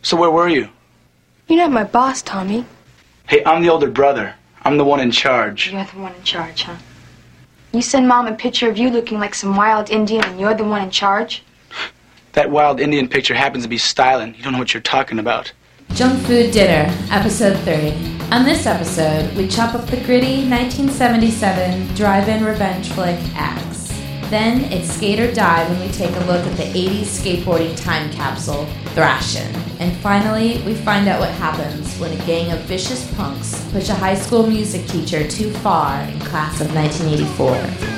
So where were you? You're not my boss, Tommy. Hey, I'm the older brother. I'm the one in charge. You're the one in charge, huh? You send Mom a picture of you looking like some wild Indian and you're the one in charge? That wild Indian picture happens to be styling. You don't know what you're talking about. Junk Food Dinner, Episode 3. On this episode, we chop up the gritty 1977 drive-in revenge flick Axe. Then it's skate or die when we take a look at the 80s skateboarding time capsule, Thrashin'. And finally, we find out what happens when a gang of vicious punks push a high school music teacher too far in class of 1984.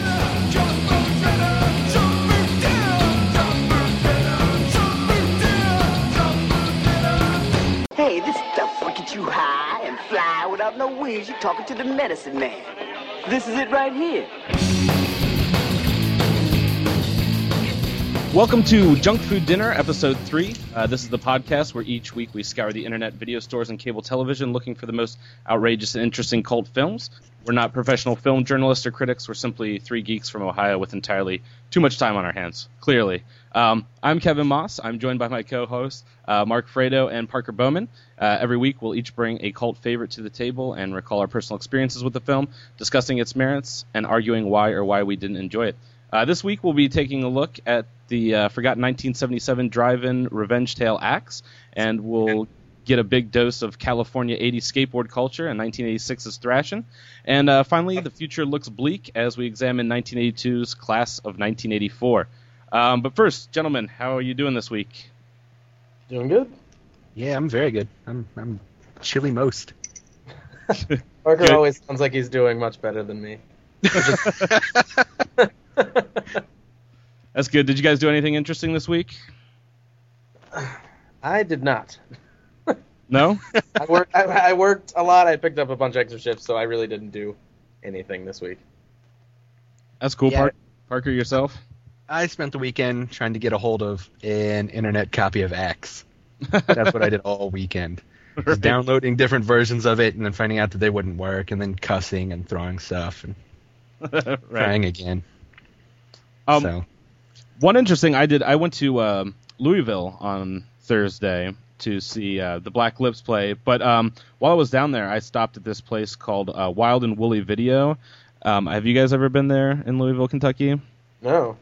Hey, this stuff will get you high and fly without no wings. You're talking to the medicine man. This is it right here. Welcome to Junk Food Dinner, Episode 3. This is the podcast where each week we scour the internet, video stores, and cable television looking for the most outrageous and interesting cult films. We're not professional film journalists or critics. We're simply three geeks from Ohio with entirely too much time on our hands, clearly. I'm Kevin Moss. I'm joined by my co-hosts, Mark Fredo and Parker Bowman. Every week we'll each bring a cult favorite to the table and recall our personal experiences with the film, discussing its merits, and arguing why we didn't enjoy it. This week we'll be taking a look at the forgotten 1977 drive-in revenge tale Axe, and we'll get a big dose of California 80s skateboard culture and 1986's Thrashin'. And finally, the future looks bleak as we examine 1982's Class of 1984. But first, gentlemen, how are you doing this week? Doing good. Yeah, I'm very good. I'm chilly most. Parker Good. always sounds like he's doing much better than me. That's good. Did you guys do anything interesting this week? I did not. No? I worked a lot. I picked up a bunch of extra shifts, so I really didn't do anything this week. That's cool. Yeah. Parker, yourself? I spent the weekend trying to get a hold of an internet copy of Axe. That's what I did all weekend. Just downloading different versions of it and then finding out that they wouldn't work and then cussing and throwing stuff and trying again. One interesting I went to Louisville on Thursday to see the Black Lips play, but while I was down there, I stopped at this place called Wild and Woolly Video. Have you guys ever been there in Louisville, Kentucky? No.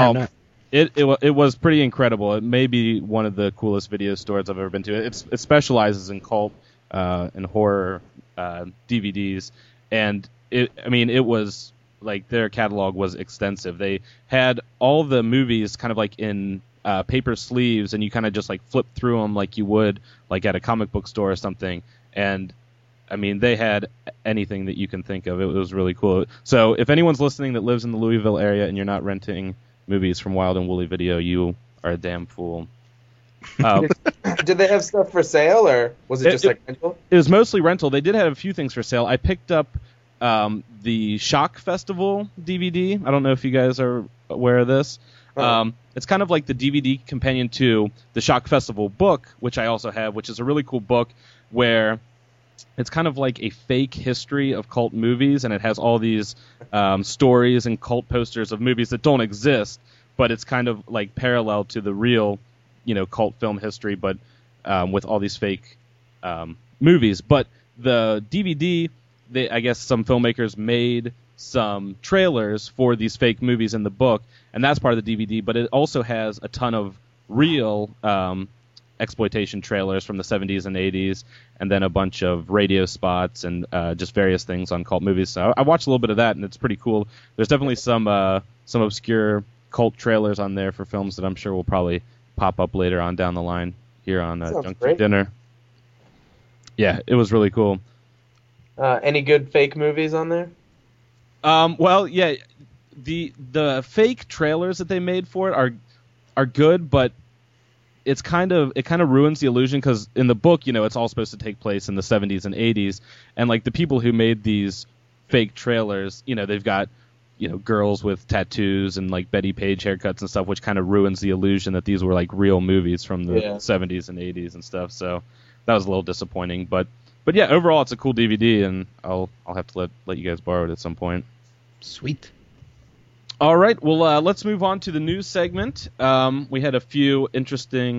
It was pretty incredible. It may be one of the coolest video stores I've ever been to. It specializes in cult and horror DVDs, and it was like their catalog was extensive. They had all the movies kind of like in paper sleeves, and you kind of just like flip through them like you would like at a comic book store or something. And they had anything that you can think of. It was really cool. So if anyone's listening that lives in the Louisville area and you're not renting movies from Wild and Woolly Video, you are a damn fool. Did they have stuff for sale, or was it just like rental? It was mostly rental. They did have a few things for sale. I picked up the Shock Festival DVD. I don't know if you guys are aware of this. It's kind of like the DVD companion to the Shock Festival book, which I also have, which is a really cool book where it's kind of like a fake history of cult movies, and it has all these stories and cult posters of movies that don't exist, but it's kind of like parallel to the real, cult film history, but with all these fake movies. But the DVD, I guess some filmmakers made some trailers for these fake movies in the book, and that's part of the DVD, but it also has a ton of real exploitation trailers from the 70s and 80s, and then a bunch of radio spots and just various things on cult movies. So I watched a little bit of that, and it's pretty cool. There's definitely some obscure cult trailers on there for films that I'm sure will probably pop up later on down the line here on Junk Food Dinner. Yeah, it was really cool. Any good fake movies on there? Well, yeah, the fake trailers that they made for it are good, but it kind of ruins the illusion, because in the book, it's all supposed to take place in the 70s and 80s, and like the people who made these fake trailers, they've got girls with tattoos and like Betty Page haircuts and stuff, which kind of ruins the illusion that these were like real movies from the 70s and 80s and stuff. So that was a little disappointing, but yeah, overall it's a cool DVD, and I'll have to let you guys borrow it at some point. Sweet. All right, well, let's move on to the news segment. We had a few interesting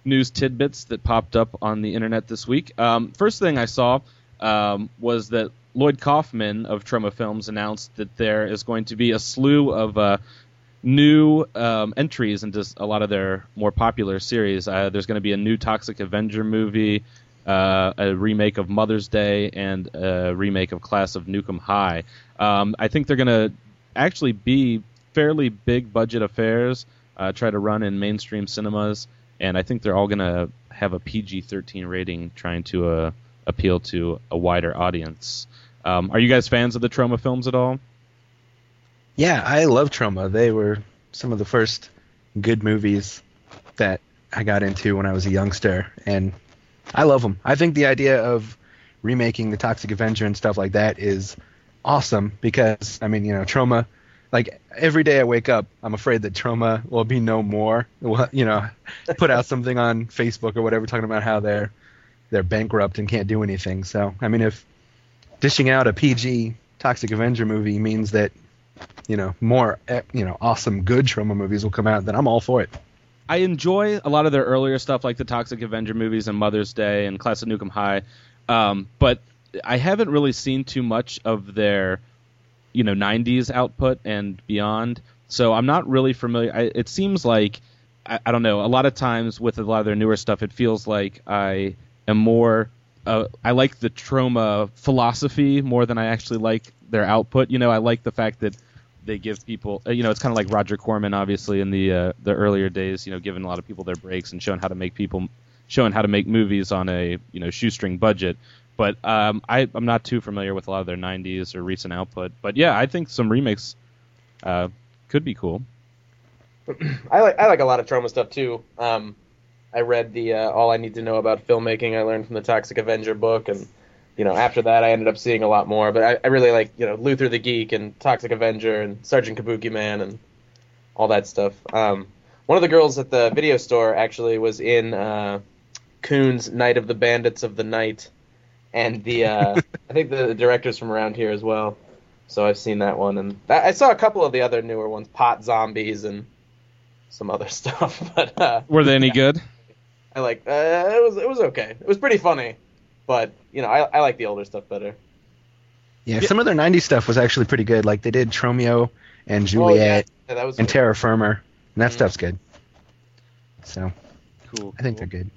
news tidbits that popped up on the internet this week. First thing I saw was that Lloyd Kaufman of Troma Films announced that there is going to be a slew of new entries into a lot of their more popular series. There's going to be a new Toxic Avenger movie, a remake of Mother's Day, and a remake of Class of Nukem High. I think they're going to actually be fairly big budget affairs, try to run in mainstream cinemas, and I think they're all going to have a PG-13 rating, trying to appeal to a wider audience. Are you guys fans of the Troma films at all? Yeah, I love Troma. They were some of the first good movies that I got into when I was a youngster, and I love them. I think the idea of remaking the Toxic Avenger and stuff like that is awesome because, I mean, Troma, like, every day I wake up, I'm afraid that Troma will be no more. Will, put out something on Facebook or whatever talking about how they're bankrupt and can't do anything. So, I mean, if dishing out a PG Toxic Avenger movie means that, more, awesome, good Troma movies will come out, then I'm all for it. I enjoy a lot of their earlier stuff, like the Toxic Avenger movies and Mother's Day and Class of Nukem High, but I haven't really seen too much of their, 90s output and beyond, so I'm not really familiar. It seems like, I don't know, a lot of times with a lot of their newer stuff, it feels like I am more, I like the Troma philosophy more than I actually like their output. I like the fact that they give people, it's kind of like Roger Corman, obviously, in the earlier days, giving a lot of people their breaks and showing how to make movies on a shoestring budget. But I'm not too familiar with a lot of their 90s or recent output. But yeah, I think some remakes could be cool. I like a lot of Troma stuff too. I read the All I Need to Know About Filmmaking I learned from the Toxic Avenger book, and after that I ended up seeing a lot more. But I really like Luther the Geek and Toxic Avenger and Sergeant Kabuki Man and all that stuff. One of the girls at the video store actually was in Coon's Night of the Bandits of the Night, and the I think the director's from around here as well. So I've seen that one, and I saw a couple of the other newer ones, Pot Zombies and some other stuff. But were they any good? I like it was okay. It was pretty funny, but I like the older stuff better. Yeah, some of their 90s stuff was actually pretty good. Like they did Tromeo and Juliet that was and good. Terra Firma, and that stuff's good. So Cool. I think they're good.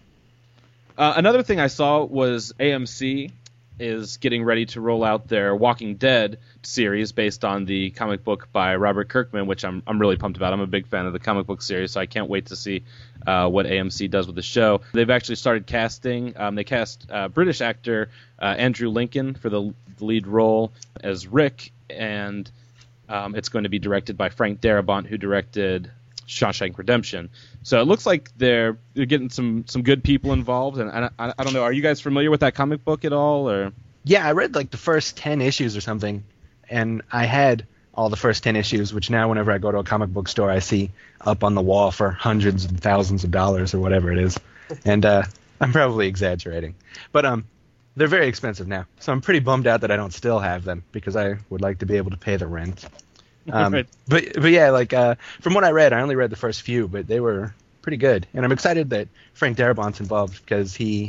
Another thing I saw was AMC is getting ready to roll out their Walking Dead series based on the comic book by Robert Kirkman, which I'm really pumped about. I'm a big fan of the comic book series, so I can't wait to see what AMC does with the show. They've actually started casting. They cast British actor Andrew Lincoln for the lead role as Rick, and it's going to be directed by Frank Darabont, who directed Shawshank Redemption. So it looks like they're getting some good people involved, and I don't know. Are you guys familiar with that comic book at all? Or Yeah, I read like the first 10 issues or something, and I had all the first 10 issues, which now whenever I go to a comic book store, I see up on the wall for hundreds and thousands of dollars or whatever it is. And I'm probably exaggerating. But they're very expensive now, so I'm pretty bummed out that I don't still have them because I would like to be able to pay the rent. Right. But yeah, like from what I read, I only read the first few, but they were pretty good. And I'm excited that Frank Darabont's involved because he,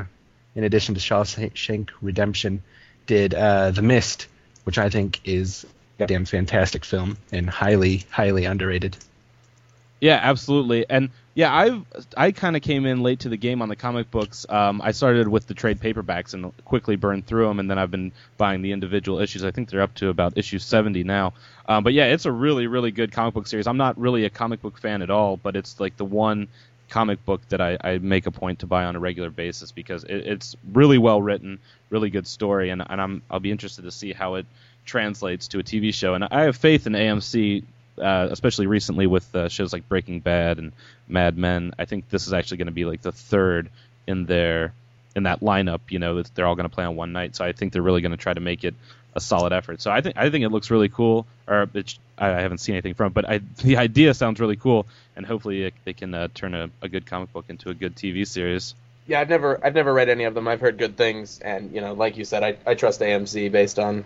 in addition to Shawshank Redemption, did The Mist, which I think is a goddamn fantastic film and highly, highly underrated. Yeah, absolutely. And yeah, I kind of came in late to the game on the comic books. I started with the trade paperbacks and quickly burned through them, and then I've been buying the individual issues. I think they're up to about issue 70 now. But yeah, it's a really, really good comic book series. I'm not really a comic book fan at all, but it's like the one comic book that I make a point to buy on a regular basis because it's really well written, really good story, and I'll be interested to see how it translates to a TV show. And I have faith in AMC. Especially recently with shows like Breaking Bad and Mad Men. I think this is actually going to be like the third in that lineup. They're all going to play on one night, so I think they're really going to try to make it a solid effort. So I think it looks really cool. Or I haven't seen anything from it, but the idea sounds really cool, and hopefully they can turn a good comic book into a good TV series. Yeah, I've never read any of them. I've heard good things, and like you said, I trust AMC based on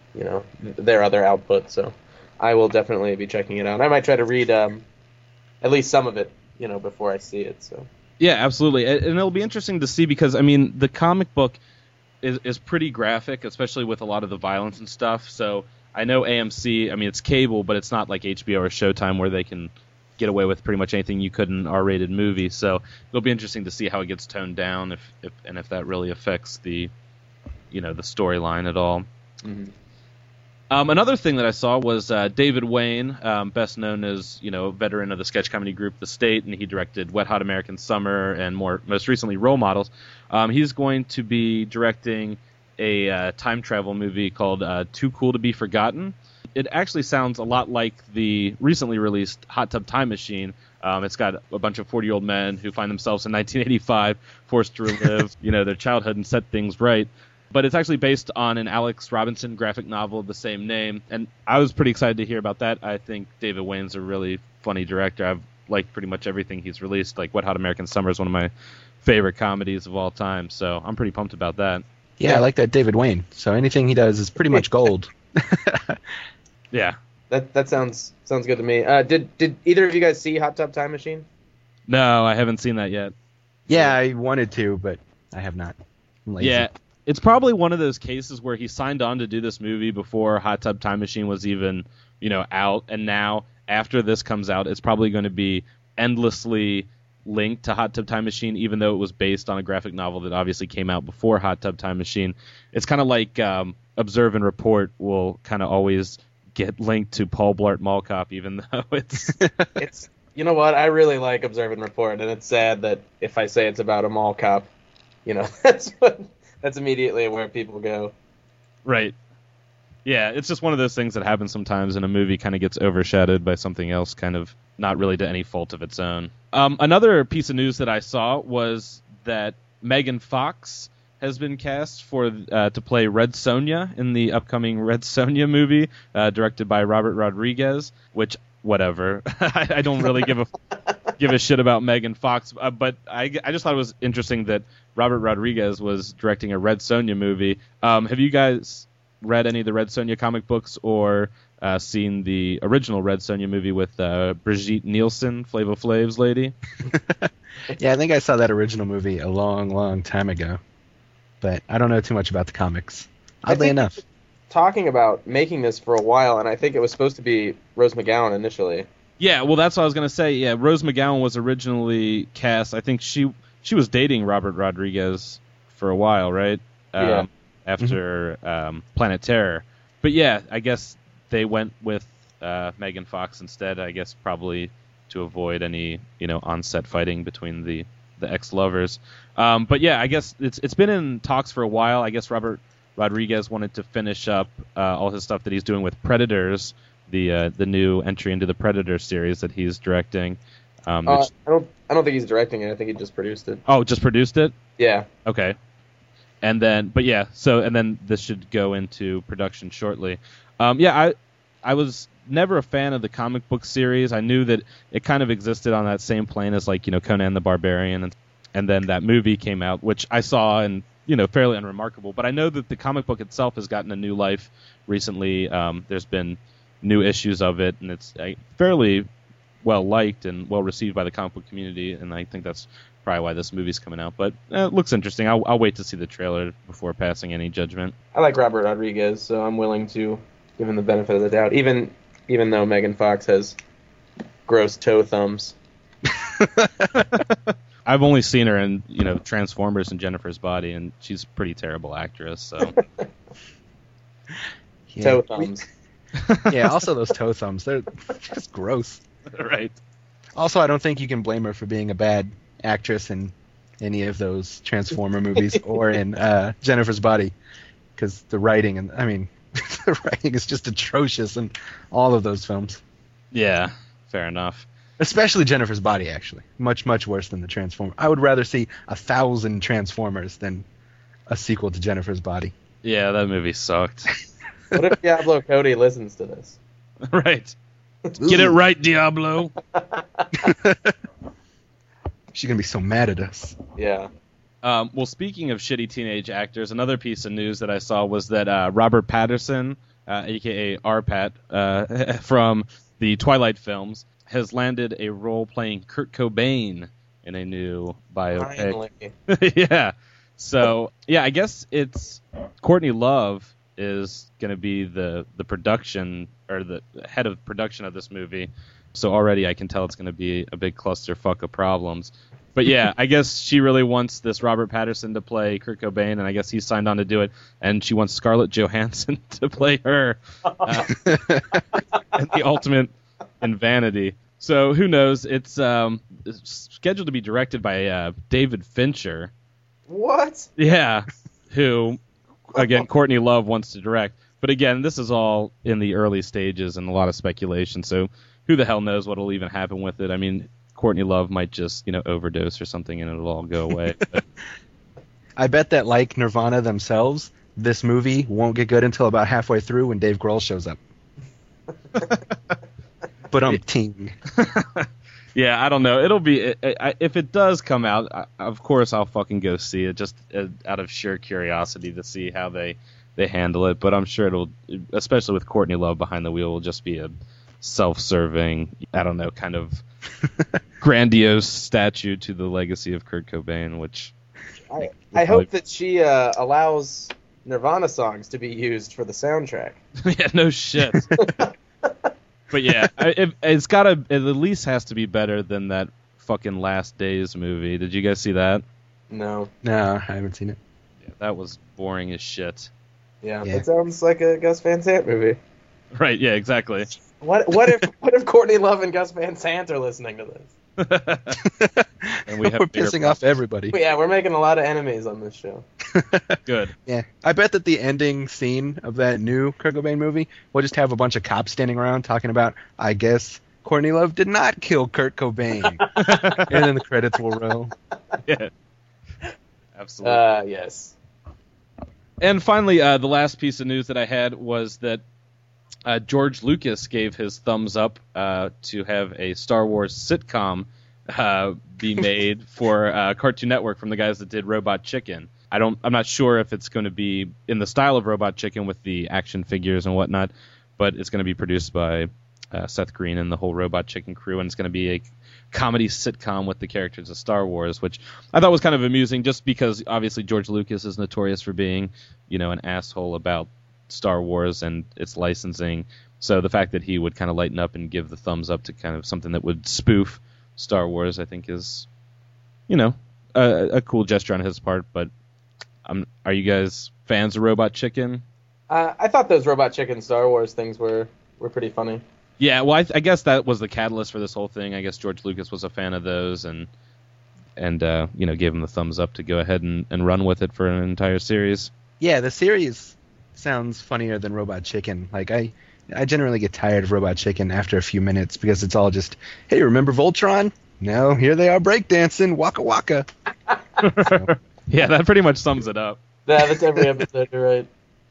their other output. So I will definitely be checking it out. I might try to read at least some of it, before I see it. So Yeah, absolutely. And it'll be interesting to see because, I mean, the comic book is pretty graphic, especially with a lot of the violence and stuff. So I know AMC, I mean, it's cable, but it's not like HBO or Showtime where they can get away with pretty much anything you could in an R-rated movie. So it'll be interesting to see how it gets toned down if that really affects the storyline at all. Mm-hmm. Another thing that I saw was David Wayne, best known as a veteran of the sketch comedy group The State, and he directed Wet Hot American Summer and most recently Role Models. He's going to be directing a time travel movie called Too Cool to Be Forgotten. It actually sounds a lot like the recently released Hot Tub Time Machine. It's got a bunch of 40-year-old men who find themselves in 1985 forced to relive their childhood and set things right. But it's actually based on an Alex Robinson graphic novel of the same name, and I was pretty excited to hear about that. I think David Wayne's a really funny director. I've liked pretty much everything he's released. Like Wet Hot American Summer is one of my favorite comedies of all time, so I'm pretty pumped about that. Yeah, I like that David Wayne. So anything he does is pretty much gold. Yeah. That sounds good to me. Did either of you guys see Hot Tub Time Machine? No, I haven't seen that yet. Yeah, I wanted to, but I have not. I'm lazy. Yeah. It's probably one of those cases where he signed on to do this movie before Hot Tub Time Machine was even, out, and now after this comes out, it's probably going to be endlessly linked to Hot Tub Time Machine, even though it was based on a graphic novel that obviously came out before Hot Tub Time Machine. It's kind of like Observe and Report will kind of always get linked to Paul Blart Mall Cop, even though it's... You know what? I really like Observe and Report, and it's sad that if I say it's about a mall cop, that's immediately where people go. Right. Yeah, it's just one of those things that happens sometimes, and a movie kind of gets overshadowed by something else, kind of not really to any fault of its own. Another piece of news that I saw was that Megan Fox has been cast to play Red Sonja in the upcoming Red Sonja movie, directed by Robert Rodriguez, which, whatever. I don't really give a shit about Megan Fox, but I just thought it was interesting that Robert Rodriguez was directing a Red Sonja movie. Have you guys read any of the Red Sonja comic books or seen the original Red Sonja movie with Brigitte Nielsen, Flava Flav's lady? Yeah, I think I saw that original movie a long, long time ago, but I don't know too much about the comics, oddly enough. Talking about making this for a while, and I think it was supposed to be Rose McGowan initially. Yeah, well, that's what I was going to say. Yeah, Rose McGowan was originally cast. I think she was dating Robert Rodriguez for a while, right? Yeah. After Planet Terror. But yeah, I guess they went with Megan Fox instead, I guess probably to avoid any, on-set fighting between the ex-lovers. But yeah, I guess it's been in talks for a while. I guess Robert Rodriguez wanted to finish up all his stuff that he's doing with Predators, the new entry into the Predator series that he's directing. I don't think he's directing it. I think he just produced it. Oh, just produced it? Yeah. Okay. And then this should go into production shortly. I was never a fan of the comic book series. I knew that it kind of existed on that same plane as Conan the Barbarian, and then that movie came out, which I saw and fairly unremarkable. But I know that the comic book itself has gotten a new life recently. There's been new issues of it, and it's fairly well liked and well received by the comic book community, and I think that's probably why this movie's coming out. But it looks interesting. I'll wait to see the trailer before passing any judgment. I like Robert Rodriguez, so I'm willing to give him the benefit of the doubt, even though Megan Fox has gross toe thumbs. I've only seen her in Transformers and Jennifer's Body, and she's a pretty terrible actress. So yeah. Toe thumbs. Yeah, also those toe thumbs, they're just gross. Right. Also, I don't think you can blame her for being a bad actress in any of those Transformer movies or in Jennifer's Body, because the writing the writing is just atrocious in all of those films. Yeah, fair enough. Especially Jennifer's Body, actually. Much, much worse than the Transformer. I would rather see 1,000 Transformers than a sequel to Jennifer's Body. Yeah, that movie sucked. What if Diablo Cody listens to this? Right. Get it right, Diablo. She's going to be so mad at us. Yeah. Well, speaking of shitty teenage actors, another piece of news that I saw was that Robert Pattinson, a.k.a. R-Pat, from the Twilight films, has landed a role playing Kurt Cobain in a new biopic. Finally. Yeah. So, yeah, I guess it's Courtney Love is going to be the production or the head of production of this movie. So already I can tell it's going to be a big clusterfuck of problems. But yeah, I guess she really wants this Robert Pattinson to play Kurt Cobain, and I guess he signed on to do it. And she wants Scarlett Johansson to play her. And the ultimate in Vanity. So who knows? It's scheduled to be directed by David Fincher. What? Yeah, who, again, Courtney Love wants to direct. But again, this is all in the early stages and a lot of speculation, so who the hell knows what will even happen with it. I mean, Courtney Love might just, overdose or something and it'll all go away. I bet that, like Nirvana themselves, this movie won't get good until about halfway through when Dave Grohl shows up. But ting. Yeah, I don't know. It'll be if it does come out, of course I'll fucking go see it just out of sheer curiosity to see how they handle it. But I'm sure it'll, especially with Courtney Love behind the wheel, will just be a self-serving, I don't know, kind of grandiose statue to the legacy of Kurt Cobain, which I hope that she allows Nirvana songs to be used for the soundtrack. Yeah, no shit. But yeah, it's gotta, it at least has to be better than that fucking Last Days movie. Did you guys see that? No, I haven't seen it. Yeah, that was boring as shit. Yeah, it sounds like a Gus Van Sant movie. Right, yeah, exactly. What if Courtney Love and Gus Van Sant are listening to this? And we're pissing off everybody. Yeah, we're making a lot of enemies on this show. Good. Yeah, I bet that the ending scene of that new Kurt Cobain movie will just have a bunch of cops standing around talking about, I guess Courtney Love did not kill Kurt Cobain. And then the credits will roll. Yeah. Absolutely. Yes. And finally, the last piece of news that I had was that George Lucas gave his thumbs up to have a Star Wars sitcom be made for Cartoon Network from the guys that did Robot Chicken. I'm not sure if it's going to be in the style of Robot Chicken with the action figures and whatnot, but it's going to be produced by Seth Green and the whole Robot Chicken crew, and it's going to be a comedy sitcom with the characters of Star Wars, which I thought was kind of amusing just because obviously George Lucas is notorious for being, an asshole about Star Wars and its licensing. So the fact that he would kind of lighten up and give the thumbs up to kind of something that would spoof Star Wars, I think is, a cool gesture on his part. But are you guys fans of Robot Chicken? I thought those Robot Chicken Star Wars things were pretty funny. Yeah, well, I guess that was the catalyst for this whole thing. I guess George Lucas was a fan of those and gave him the thumbs up to go ahead and run with it for an entire series. Yeah, the series sounds funnier than Robot Chicken. Like, I generally get tired of Robot Chicken after a few minutes because it's all just, hey, remember Voltron? No, here they are breakdancing, waka waka. So. Yeah, that pretty much sums it up. Yeah, that's every episode, you're right.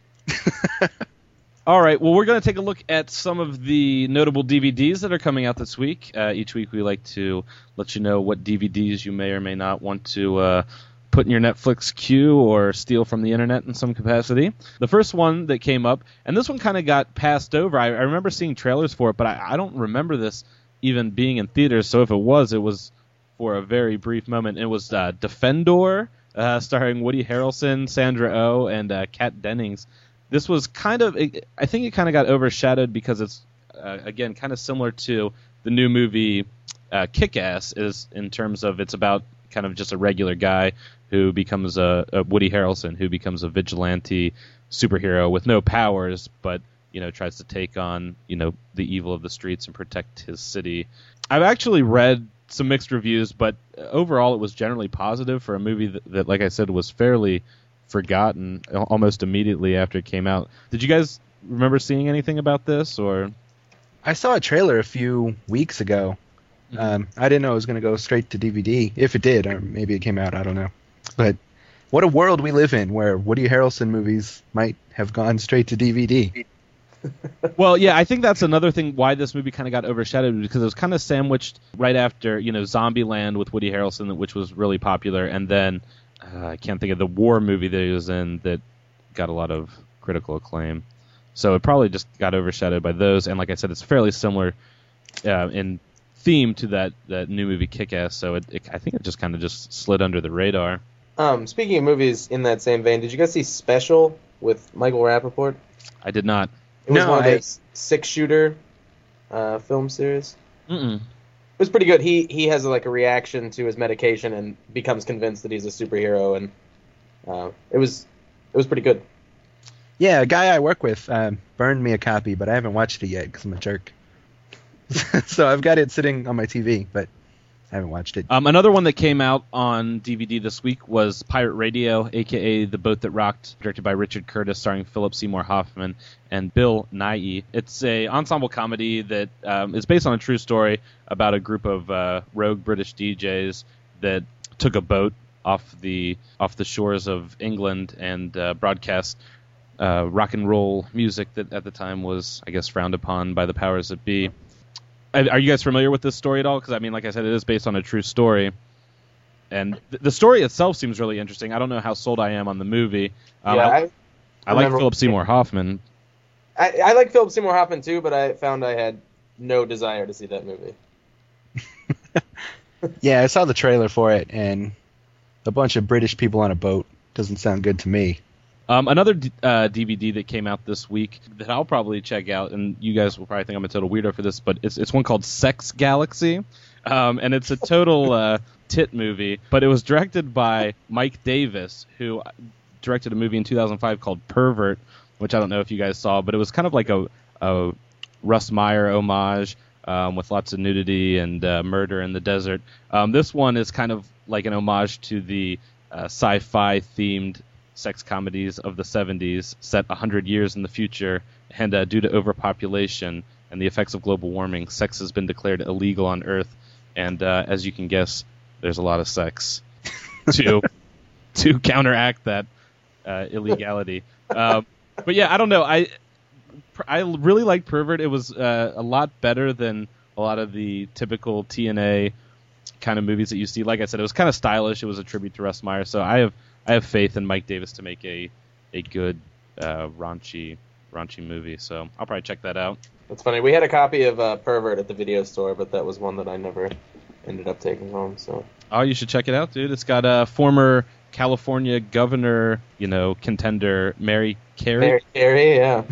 All right, well, we're going to take a look at some of the notable DVDs that are coming out this week. Each week we like to let you know what DVDs you may or may not want to put in your Netflix queue or steal from the internet in some capacity. The first one that came up, and this one kind of got passed over. I remember seeing trailers for it, but I don't remember this even being in theaters, so if it was for a very brief moment. It was Defendor, starring Woody Harrelson, Sandra Oh, and Kat Dennings. This was I think it kind of got overshadowed because it's, again, kind of similar to the new movie Kick-Ass, is in terms of it's about kind of just a regular guy who becomes a Woody Harrelson, who becomes a vigilante superhero with no powers, but, tries to take on, the evil of the streets and protect his city. I've actually read some mixed reviews, but overall it was generally positive for a movie that like I said, was fairly forgotten almost immediately after it came out. Did you guys remember seeing anything about this? Or I saw a trailer a few weeks ago. I didn't know it was going to go straight to DVD. If it did, or maybe it came out, I don't know. But what a world we live in where Woody Harrelson movies might have gone straight to DVD. Well, yeah, I think that's another thing why this movie kind of got overshadowed, because it was kind of sandwiched right after, Zombieland with Woody Harrelson, which was really popular, and then I can't think of the war movie that he was in that got a lot of critical acclaim. So it probably just got overshadowed by those. And like I said, it's fairly similar in theme to that new movie Kick-Ass, so I think it just kind of just slid under the radar. Speaking of movies in that same vein, did you guys see Special with Michael Rappaport? I did not. It was one of those 6-shooter film series. Mm-mm. It was pretty good. He has like a reaction to his medication and becomes convinced that he's a superhero, and it was pretty good. Yeah, a guy I work with burned me a copy, but I haven't watched it yet because I'm a jerk. So I've got it sitting on my TV, but I haven't watched it. Another one that came out on DVD this week was Pirate Radio, a.k.a. The Boat That Rocked, directed by Richard Curtis, starring Philip Seymour Hoffman and Bill Nighy. It's a ensemble comedy that is based on a true story about a group of rogue British DJs that took a boat off the shores of England and broadcast rock and roll music that at the time was, I guess, frowned upon by the powers that be. Are you guys familiar with this story at all? Because, I mean, like I said, it is based on a true story. And the story itself seems really interesting. I don't know how sold I am on the movie. I like Philip Seymour Hoffman. I like Philip Seymour Hoffman, too, but I found I had no desire to see that movie. Yeah, I saw the trailer for it, and a bunch of British people on a boat doesn't sound good to me. Another DVD that came out this week that I'll probably check out, and you guys will probably think I'm a total weirdo for this, but it's one called Sex Galaxy, and it's a total tit movie, but it was directed by Mike Davis, who directed a movie in 2005 called Pervert, which I don't know if you guys saw, but it was kind of like a Russ Meyer homage with lots of nudity and murder in the desert. This one is kind of like an homage to the sci-fi themed sex comedies of the 70s set 100 years in the future, and due to overpopulation and the effects of global warming, sex has been declared illegal on Earth, and as you can guess, there's a lot of sex to counteract that illegality. But yeah, I don't know. I really liked Pervert. It was a lot better than a lot of the typical TNA kind of movies that you see. Like I said, it was kind of stylish. It was a tribute to Russ Meyer, so I have faith in Mike Davis to make a good raunchy movie, so I'll probably check that out. That's funny. We had a copy of Pervert at the video store, but that was one that I never ended up taking home. So you should check it out, dude. It's got former California governor, contender Mary Carey. Mary Carey, yeah.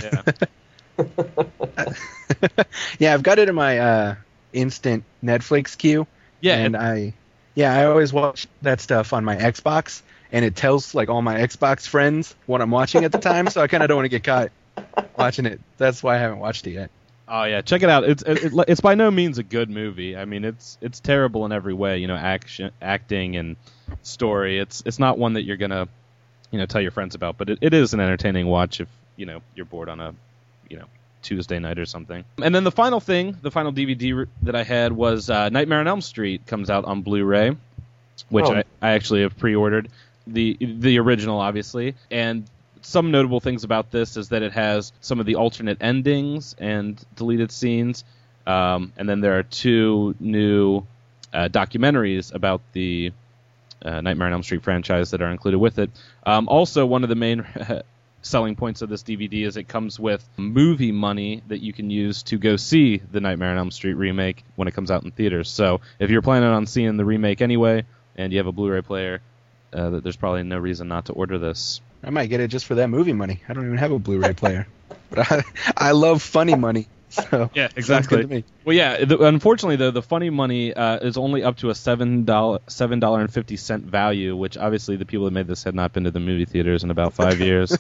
Yeah, I've got it in my instant Netflix queue. Yeah, and I always watch that stuff on my Xbox. And it tells like all my Xbox friends what I'm watching at the time, so I kind of don't want to get caught watching it. That's why I haven't watched it yet. Oh yeah, check it out. It's by no means a good movie. I mean, it's terrible in every way. Acting and story. It's not one that you're gonna tell your friends about, but it is an entertaining watch if you're bored on a Tuesday night or something. And then the final DVD that I had was Nightmare on Elm Street comes out on Blu-ray, which I actually have pre-ordered. The original, obviously, and some notable things about this is that it has some of the alternate endings and deleted scenes, and then there are 2 new documentaries about the Nightmare on Elm Street franchise that are included with it. Also, one of the main selling points of this DVD is it comes with movie money that you can use to go see the Nightmare on Elm Street remake when it comes out in theaters. So if you're planning on seeing the remake anyway, and you have a Blu-ray player, there's probably no reason not to order this. I might get it just for that movie money. I don't even have a Blu-ray player, but I love funny money. So yeah, exactly. Good to me. Well, yeah. Unfortunately, though, the funny money is only up to a $7.50 value, which obviously the people that made this had not been to the movie theaters in about 5 years.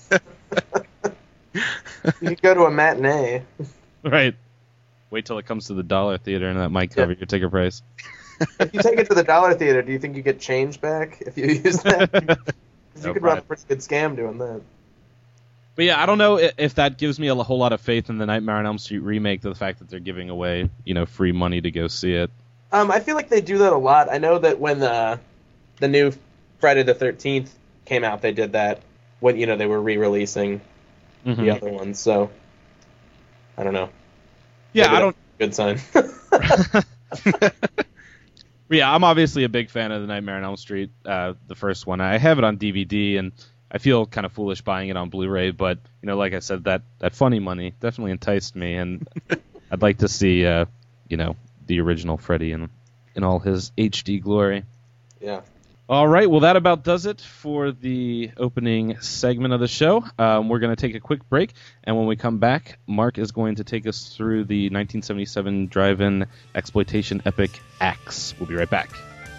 You could go to a matinee. Right. Wait till it comes to the dollar theater, and that might cover your ticket price. If you take it to the dollar theater, do you think you get change back if you use that? Because you could run a pretty good scam doing that. But yeah, I don't know if that gives me a whole lot of faith in the Nightmare on Elm Street remake, the fact that they're giving away, free money to go see it. I feel like they do that a lot. I know that when the new Friday the 13th came out, they did that when they were re-releasing the other ones. So I don't know. Yeah, maybe good sign. Yeah, I'm obviously a big fan of the Nightmare on Elm Street, the first one. I have it on DVD, and I feel kind of foolish buying it on Blu-ray, but like I said, that funny money definitely enticed me, and I'd like to see the the original Freddy in all his HD glory. Yeah. All right, well, that about does it for the opening segment of the show. We're going to take a quick break, and when we come back, Mark is going to take us through the 1977 drive-in exploitation epic Axe. We'll be right back.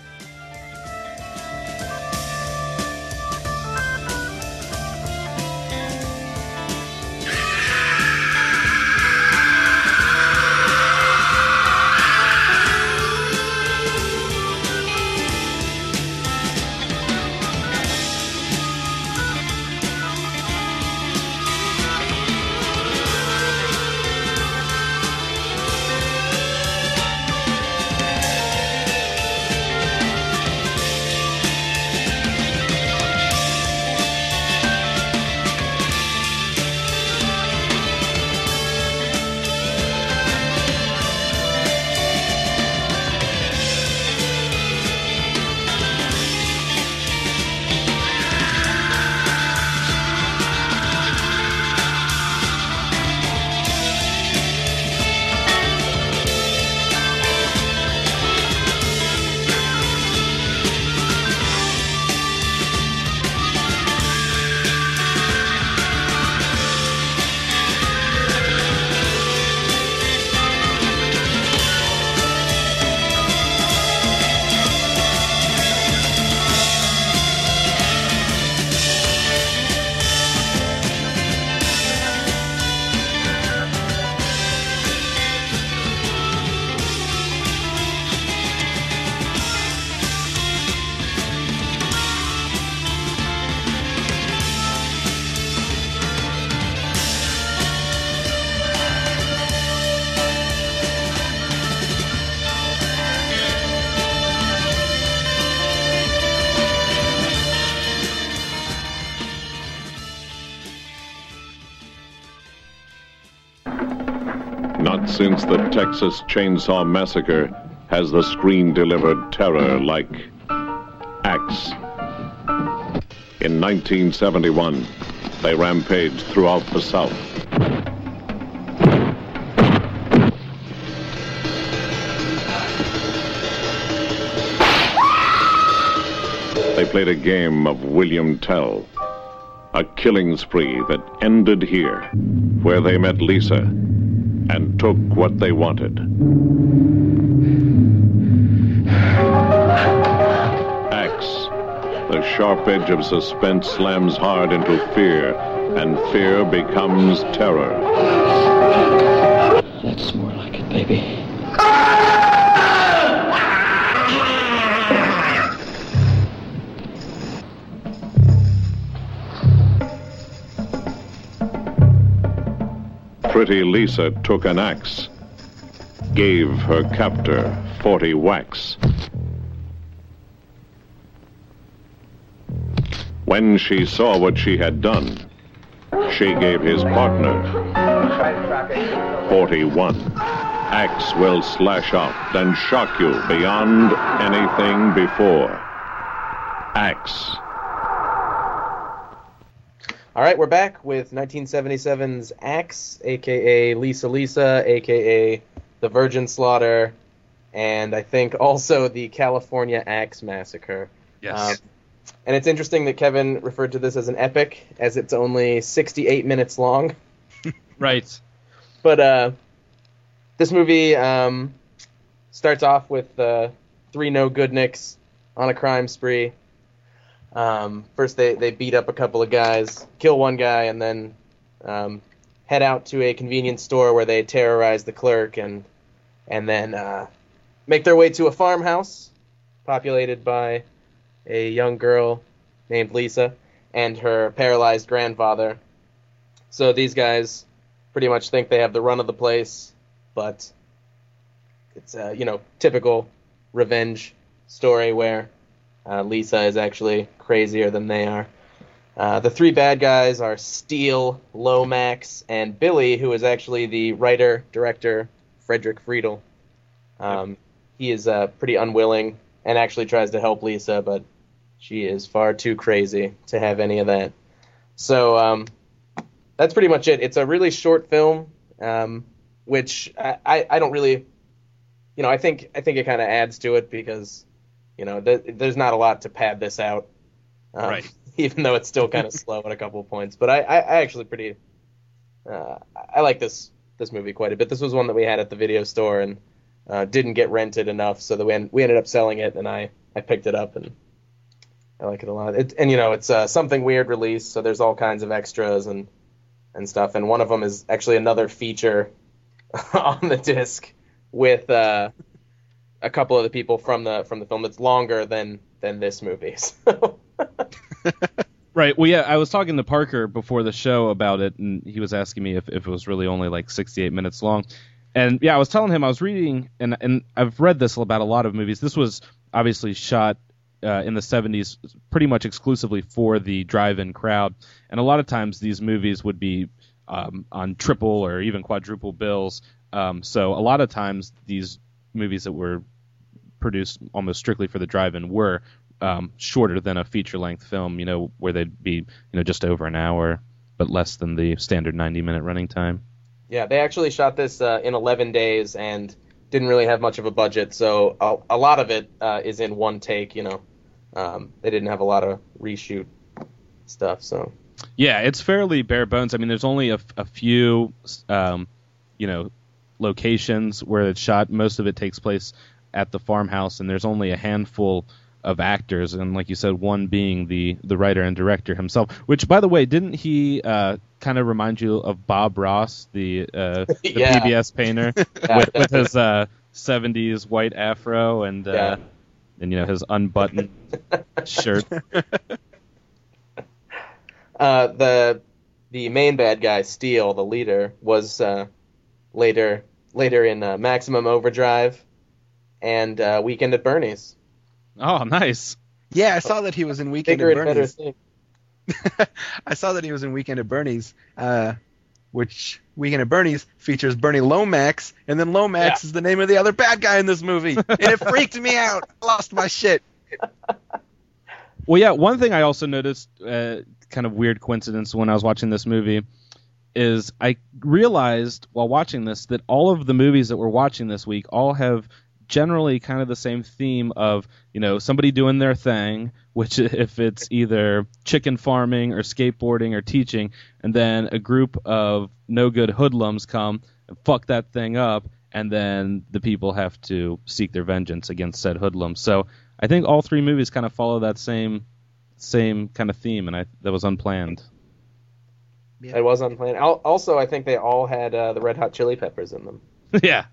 Not since the Texas Chainsaw Massacre has the screen delivered terror like Axe. In 1971, they rampaged throughout the South. They played a game of William Tell, a killing spree that ended here, where they met Lisa and took what they wanted. Axe. The sharp edge of suspense slams hard into fear, and fear becomes terror. That's more like it, baby. Pretty Lisa took an axe, gave her captor 40 whacks. When she saw what she had done, she gave his partner 41. Axe will slash out and shock you beyond anything before. Axe. All right, we're back with 1977's Axe, a.k.a. Lisa, a.k.a. the Virgin Slaughter, and I think also the California Axe Massacre. Yes. And it's interesting that Kevin referred to this as an epic, as it's only 68 minutes long. Right. But this movie starts off with three no-goodniks on a crime spree. First they beat up a couple of guys, kill one guy, and then head out to a convenience store where they terrorize the clerk and then make their way to a farmhouse populated by a young girl named Lisa and her paralyzed grandfather. So these guys pretty much think they have the run of the place, but it's typical revenge story where Lisa is actually crazier than they are. The three bad guys are Steele, Lomax, and Billy, who is actually the writer-director Frederick Friedel. He is pretty unwilling and actually tries to help Lisa, but she is far too crazy to have any of that. So that's pretty much it. It's a really short film, which I don't really, you know, I think it kind of adds to it because, you know, there's not a lot to pad this out, right? Even though it's still kind of slow at a couple of points. But I actually pretty, I like this movie quite a bit. This was one that we had at the video store and didn't get rented enough, so that we ended up selling it, and I picked it up and I like it a lot. And you know, it's Something Weird release, so there's all kinds of extras and stuff. And one of them is actually another feature on the disc with a couple of the people from the film that's longer than this movie. So. Right. Well, yeah, I was talking to Parker before the show about it, and he was asking me if it was really only like 68 minutes long. And yeah, I was telling him I was reading, and I've read this about a lot of movies. This was obviously shot in the 70s pretty much exclusively for the drive-in crowd. And a lot of times these movies would be on triple or even quadruple bills. So a lot of times these movies that were produced almost strictly for the drive-in were shorter than a feature-length film, you know, where they'd be, you know, just over an hour, but less than the standard 90-minute running time. Yeah, they actually shot this in 11 days and didn't really have much of a budget, so a lot of it is in one take, you know. They didn't have a lot of reshoot stuff, so. Yeah, it's fairly bare bones. I mean, there's only a few, you know, locations where it's shot. Most of it takes place at the farmhouse, and there's only a handful of actors, and like you said, one being the writer and director himself. Which, by the way, didn't he kind of remind you of Bob Ross, the yeah. PBS painter, with his 70s white afro and you know, his unbuttoned shirt. The main bad guy, Steele, the leader, was later in Maximum Overdrive and Weekend at Bernie's. Oh, nice. Yeah, I saw that he was in Weekend Bigger at and better Bernie's. thing. I saw that he was in Weekend at Bernie's, which Weekend at Bernie's features Bernie Lomax, and then Lomax is the name of the other bad guy in this movie, and it freaked me out. I lost my shit. Well, yeah, one thing I also noticed, kind of weird coincidence when I was watching this movie, is I realized while watching this that all of the movies that we're watching this week all have generally kind of the same theme of, you know, somebody doing their thing, which if it's either chicken farming or skateboarding or teaching, and then a group of no good hoodlums come and fuck that thing up, and then the people have to seek their vengeance against said hoodlums. So I think all three movies kind of follow that same kind of theme, and that was unplanned. Yeah. It was unplanned. Also, I think they all had the Red Hot Chili Peppers in them. Yeah.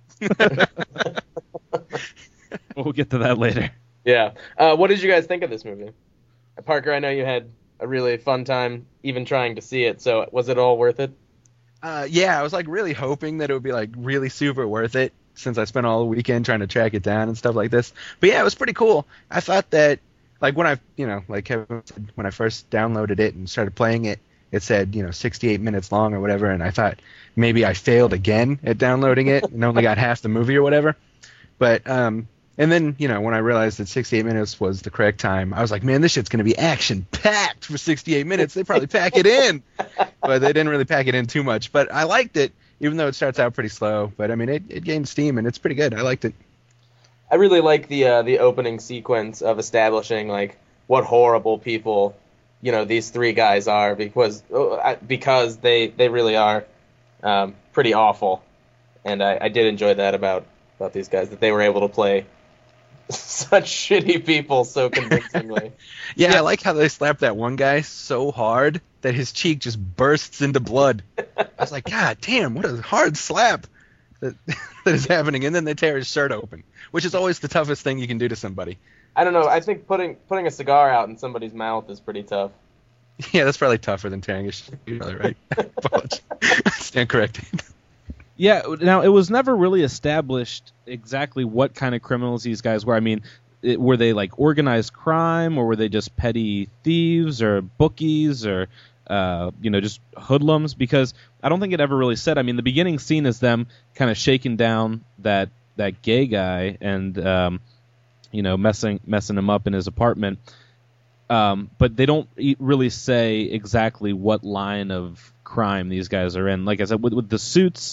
We'll get to that later. Yeah. What did you guys think of this movie? Parker, I know you had a really fun time even trying to see it, so was it all worth it? Yeah, I was like really hoping that it would be like really super worth it since I spent all the weekend trying to track it down and stuff like this. But yeah, it was pretty cool. I thought that, like, when I, you know, like Kevin said, when I first downloaded it and started playing it, it said, you know, 68 minutes long or whatever, and I thought maybe I failed again at downloading it and only got half the movie or whatever. But and then, you know, when I realized that 68 minutes was the correct time, I was like, man, this shit's going to be action-packed for 68 minutes. They probably pack it in. But they didn't really pack it in too much. But I liked it, even though it starts out pretty slow. But, I mean, it gained steam, and it's pretty good. I liked it. I really like the opening sequence of establishing, like, what horrible people, you know, these three guys are, because they really are pretty awful. And I did enjoy that about these guys, that they were able to play such shitty people so convincingly. Yeah, I like how they slapped that one guy so hard that his cheek just bursts into blood. I was like, God damn, what a hard slap that is happening. And then they tear his shirt open, which is always the toughest thing you can do to somebody. I don't know. I think putting a cigar out in somebody's mouth is pretty tough. Yeah, that's probably tougher than tearing his shirt. You're probably right. Stand corrected. Yeah, now it was never really established exactly what kind of criminals these guys were. I mean, were they like organized crime, or were they just petty thieves or bookies, or you know, just hoodlums? Because I don't think it ever really said. I mean, the beginning scene is them kind of shaking down that gay guy and you know, messing him up in his apartment. But they don't really say exactly what line of crime these guys are in. Like I said, with the suits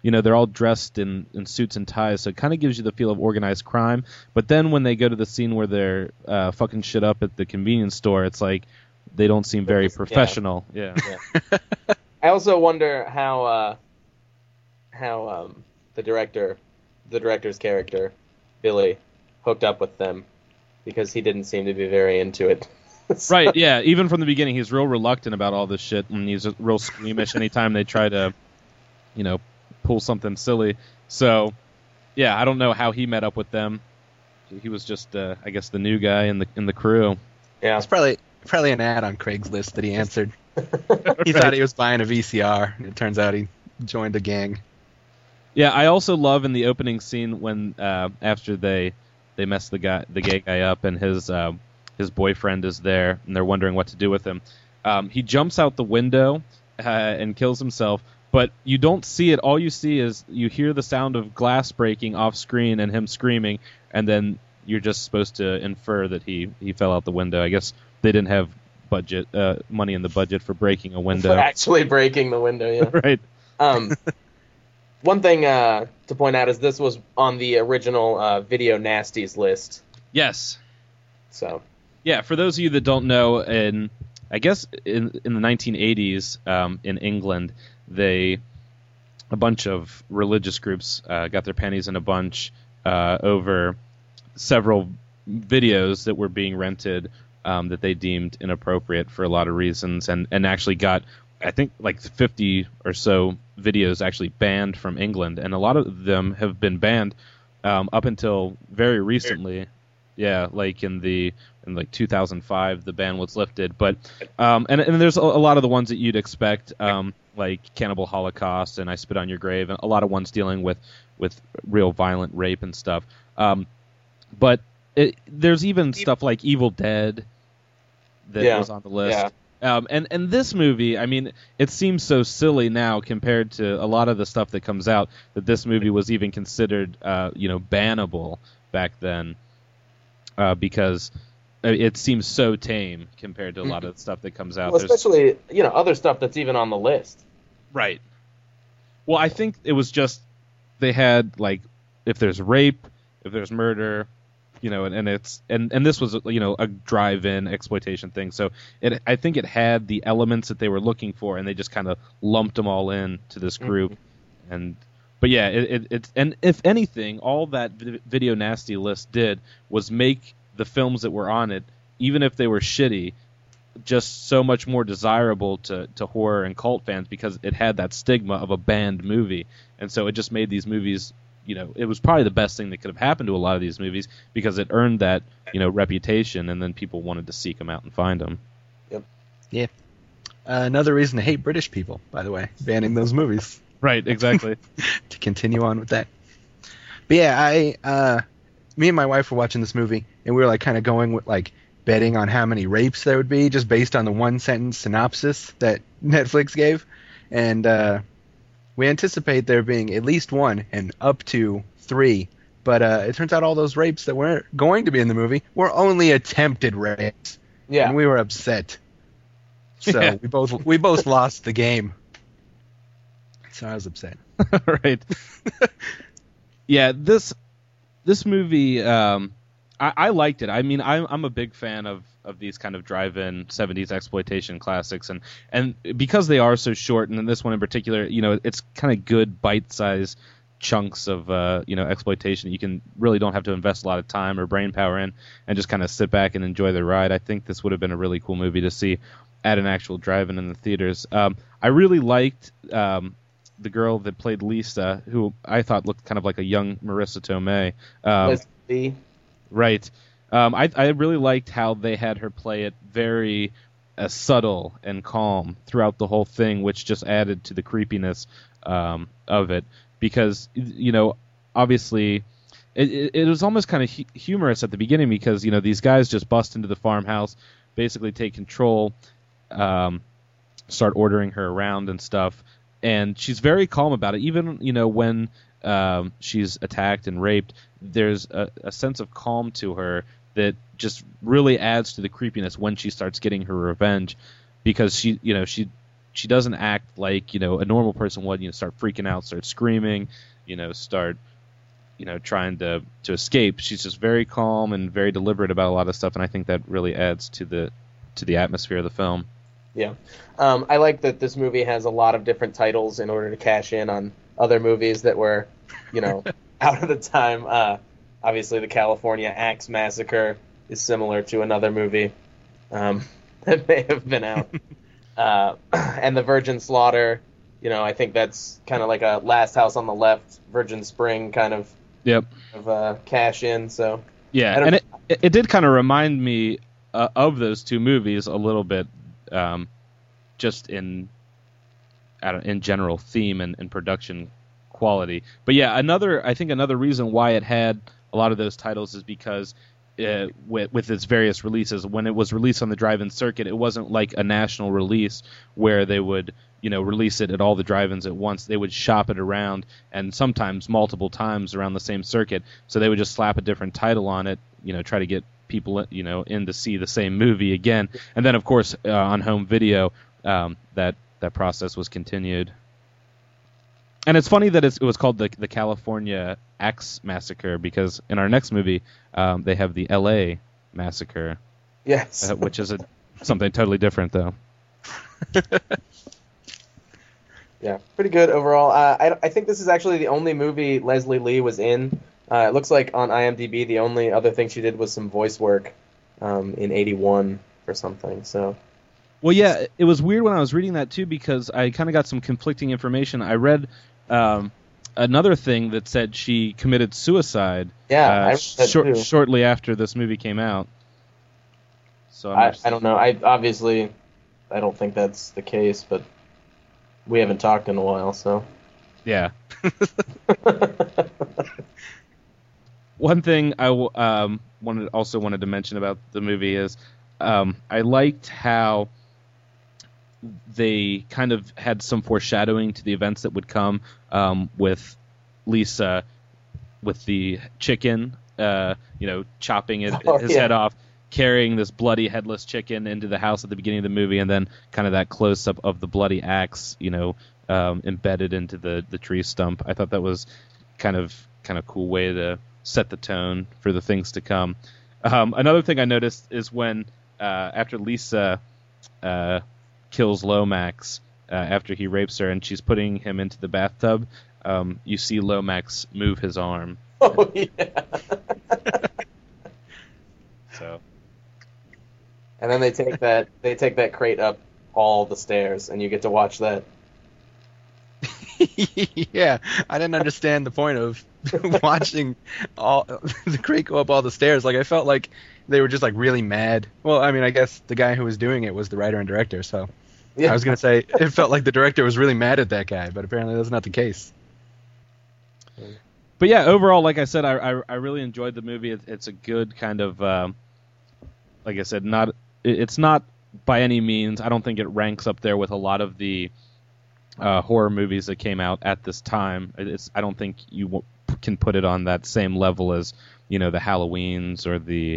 they're all dressed in suits and ties, so it kind of gives you the feel of organized crime. But then when they go to the scene where they're fucking shit up at the convenience store, it's like they don't seem very professional. Yeah. I also wonder how the director's character, Billy, hooked up with them, because he didn't seem to be very into it. So. Right, yeah. Even from the beginning, he's real reluctant about all this shit, and he's real squeamish anytime they try to, pull something silly. So, yeah, I don't know how he met up with them. He was just, I guess, the new guy in the crew. Yeah, it's probably an ad on Craigslist that he answered. He thought he was buying a VCR, and it turns out he joined a gang. Yeah, I also love in the opening scene when after they mess the gay guy up, and his boyfriend is there, and they're wondering what to do with him. He jumps out the window and kills himself, but you don't see it. All you see is you hear the sound of glass breaking off screen and him screaming, and then you're just supposed to infer that he fell out the window. I guess they didn't have money in the budget for breaking a window. For actually breaking the window, yeah. Right. One thing to point out is this was on the original Video Nasties list. Yes. So. Yeah, for those of you that don't know, I guess in the 1980s in England, a bunch of religious groups got their panties in a bunch over several videos that were being rented that they deemed inappropriate for a lot of reasons, and actually got, I think, like 50 or so videos actually banned from England, and a lot of them have been banned up until very recently. Yeah, like in 2005, the ban was lifted, but and there's a lot of the ones that you'd expect, like Cannibal Holocaust and I Spit on Your Grave, and a lot of ones dealing with real violent rape and stuff. But there's even stuff like Evil Dead that was on the list. Yeah. And this movie, I mean, it seems so silly now compared to a lot of the stuff that comes out, that this movie was even considered, bannable back then, because it seems so tame compared to a lot of the stuff that comes out. Well, especially, other stuff that's even on the list. Right. Well, I think it was just they had, like, if there's rape, if there's murder, and this was a drive-in exploitation thing. So I think it had the elements that they were looking for, and they just kind of lumped them all in to this group. But yeah, it's and if anything, all that Video Nasty list did was make the films that were on it, even if they were shitty, just so much more desirable to horror and cult fans, because it had that stigma of a banned movie, and so it just made these movies. It was probably the best thing that could have happened to a lot of these movies, because it earned that, reputation, and then people wanted to seek them out and find them. Yep. Yeah. Another reason to hate British people, by the way, banning those movies. Right, exactly. To continue on with that. But yeah, me and my wife were watching this movie, and we were like kind of going with like betting on how many rapes there would be, just based on the one sentence synopsis that Netflix gave, and we anticipate there being at least one and up to 3, but it turns out all those rapes that were going to be in the movie were only attempted rapes. Yeah, and we were upset. So we both lost the game. So I was upset. Right. Yeah, this movie, I liked it. I mean, I'm a big fan of these kind of drive-in 70s exploitation classics, and because they are so short, and in this one in particular, it's kind of good bite-sized chunks of exploitation that you really don't have to invest a lot of time or brain power in, and just kind of sit back and enjoy the ride. I think this would have been a really cool movie to see at an actual drive-in in the theaters. I really liked the girl that played Lisa, who I thought looked kind of like a young Marissa Tomei. Right. I really liked how they had her play it very subtle and calm throughout the whole thing, which just added to the creepiness of it. Because, obviously, it was almost kind of humorous at the beginning, because, these guys just bust into the farmhouse, basically take control, start ordering her around and stuff. And she's very calm about it. Even, when she's attacked and raped, there's a sense of calm to her that just really adds to the creepiness when she starts getting her revenge, because she she doesn't act like, a normal person would, start freaking out, start screaming, start, trying to escape. She's just very calm and very deliberate about a lot of stuff, and I think that really adds to the atmosphere of the film. Yeah. I like that this movie has a lot of different titles in order to cash in on other movies that were, out of the time. Obviously, the California Axe Massacre is similar to another movie that may have been out. And the Virgin Slaughter, I think that's kind of like a Last House on the Left, Virgin Spring kind of cash in. So yeah, and it did kind of remind me of those two movies a little bit, just in general theme and production quality. But yeah, I think another reason why it had a lot of those titles is because with its various releases, when it was released on the drive-in circuit, it wasn't like a national release where they would release it at all the drive-ins at once. They would shop it around, and sometimes multiple times around the same circuit. So they would just slap a different title on it, try to get people in to see the same movie again. And then of course on home video, that process was continued. And it's funny that it was called the California Axe Massacre, because in our next movie, they have the L.A. Massacre. Yes. Which is something totally different, though. Yeah, pretty good overall. I think this is actually the only movie Leslie Lee was in. It looks like on IMDb the only other thing she did was some voice work in '81 or something. So. Well, yeah, it was weird when I was reading that, too, because I kind of got some conflicting information. I read another thing that said she committed suicide shortly after this movie came out. So I don't know. I don't think that's the case, but we haven't talked in a while, so. Yeah. One thing I wanted to mention about the movie is I liked how they kind of had some foreshadowing to the events that would come with Lisa, with the chicken, chopping his head off, carrying this bloody headless chicken into the house at the beginning of the movie, and then kind of that close-up of the bloody axe, embedded into the tree stump. I thought that was kind of cool way to set the tone for the things to come. Another thing I noticed is when after Lisa kills Lomax after he rapes her and she's putting him into the bathtub, you see Lomax move his arm. Oh, yeah. So. And then they take that crate up all the stairs, and you get to watch that. Yeah, I didn't understand the point of watching all the crate go up all the stairs. Like, I felt like they were just like really mad. Well, I mean, I guess the guy who was doing it was the writer and director, so yeah. I was gonna say it felt like the director was really mad at that guy, but apparently that's not the case. But yeah, overall, like I said, I really enjoyed the movie. It's a good kind of, like I said, it's not by any means. I don't think it ranks up there with a lot of the horror movies that came out at this time. I don't think you can put it on that same level as the Halloweens or the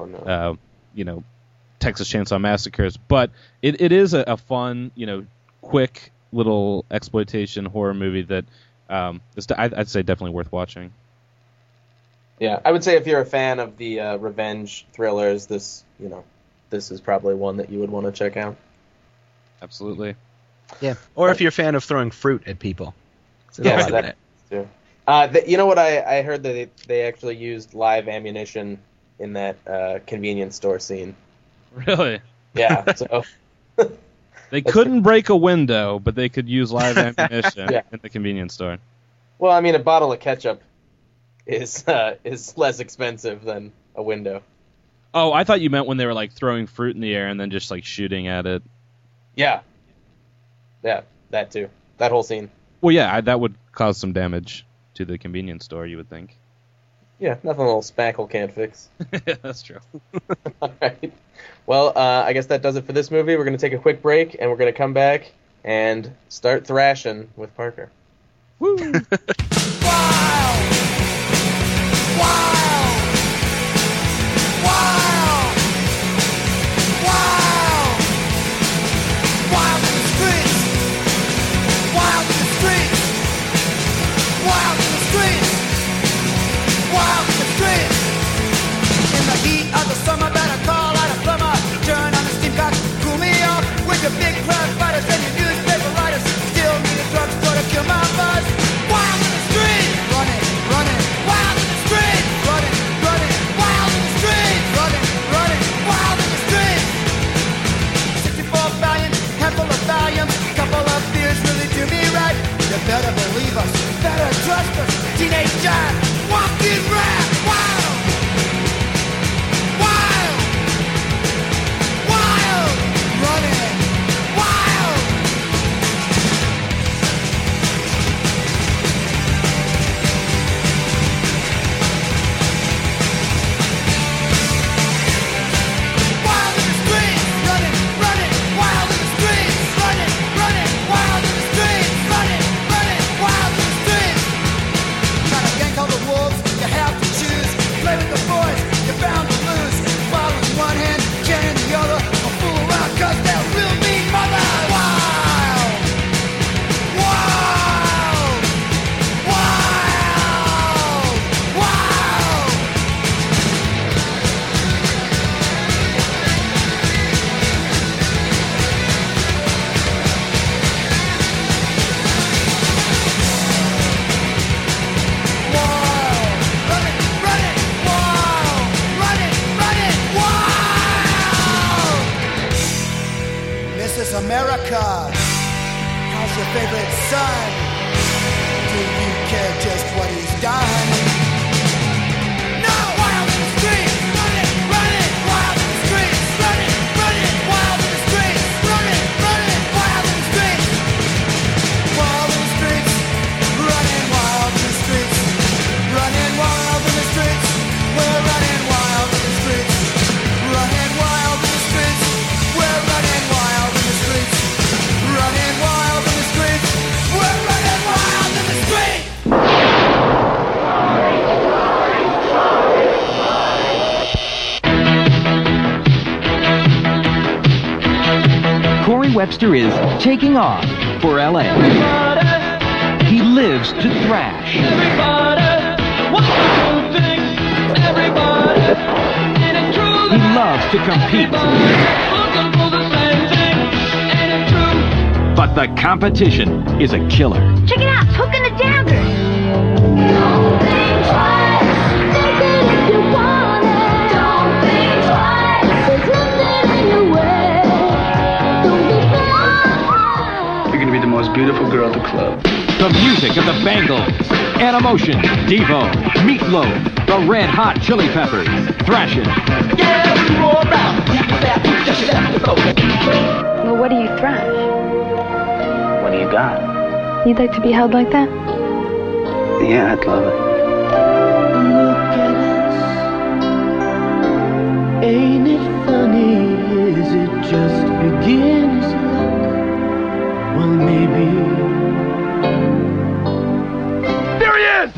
Texas Chainsaw Massacres. But it is a fun, quick little exploitation horror movie that I'd say definitely worth watching. Yeah, I would say if you're a fan of the revenge thrillers, this is probably one that you would want to check out. Absolutely. Yeah, or if you're a fan of throwing fruit at people. So yeah, that too. You know what? I heard that they actually used live ammunition in that convenience store scene. Really? Yeah. So they couldn't break a window, but they could use live ammunition in the convenience store. Well, I mean, a bottle of ketchup is less expensive than a window. Oh, I thought you meant when they were like throwing fruit in the air and then just like shooting at it. Yeah. Yeah, that too. That whole scene. Well, yeah, that would cause some damage to the convenience store, you would think. Yeah, nothing a little spackle can't fix. That's true. All right. Well, I guess that does it for this movie. We're going to take a quick break, and we're going to come back and start thrashing with Parker. Woo! Wild! Wild! Wild! Wild! Wild in the streets! summer, better call out a plumber. Turn on the steam cock, cool me off with your big crowd fighters and your newspaper writers. Still need a drugstore to kill my buzz. Wild in the street, running, running. Wild in the street, running, running. Wild in the street, running, running. Wild in the street. 64 valiant, handful of Valiums, couple of beers really do me right. You better believe us, better trust us. Teenage giant, walking rap, wild, wild, wild, running, wild. Wild in the streets, running, running, wild in the streets, running, running, wild in the streets, running, running, wild in the streets. Got a gang called the Wolves, you have to choose. Play with the boys, you're bound to lose. Ball in one hand, can in the other. I'll fool around cause they're real mean mothers. Wild, wild, wild, wild. Running, running, wild, running, running, wild. Mrs. America, how's your favorite son? Do you care just what he's done? No! Wild in the streets, running, running, wild in the streets, running, running, wild in the streets, running, running, wild in the streets. Wild in the streets, running wild in the streets, running wild in the streets. We're running wild in the streets, running wild in the streets. We're running wild in the streets, running wild in the streets. We're running wild in the streets. Corey Webster is taking off for LA. He lives to thrash. He loves to compete. But the competition is a killer. Check it out, it's Hook and the Damned. Don't think twice. Take it if you want it. Don't think twice. There's nothing in your way. Don't be bad. You're gonna be the most beautiful girl at the club. The music of the Bangles, Animotion, Devo, Meatloaf, the Red Hot Chili Peppers, Thrashin'. Well, what do you thrash? What do you got? You'd like to be held like that? Yeah, I'd love it. Look at us. Ain't it funny? Is it just beginner's luck? Well, maybe. There he is!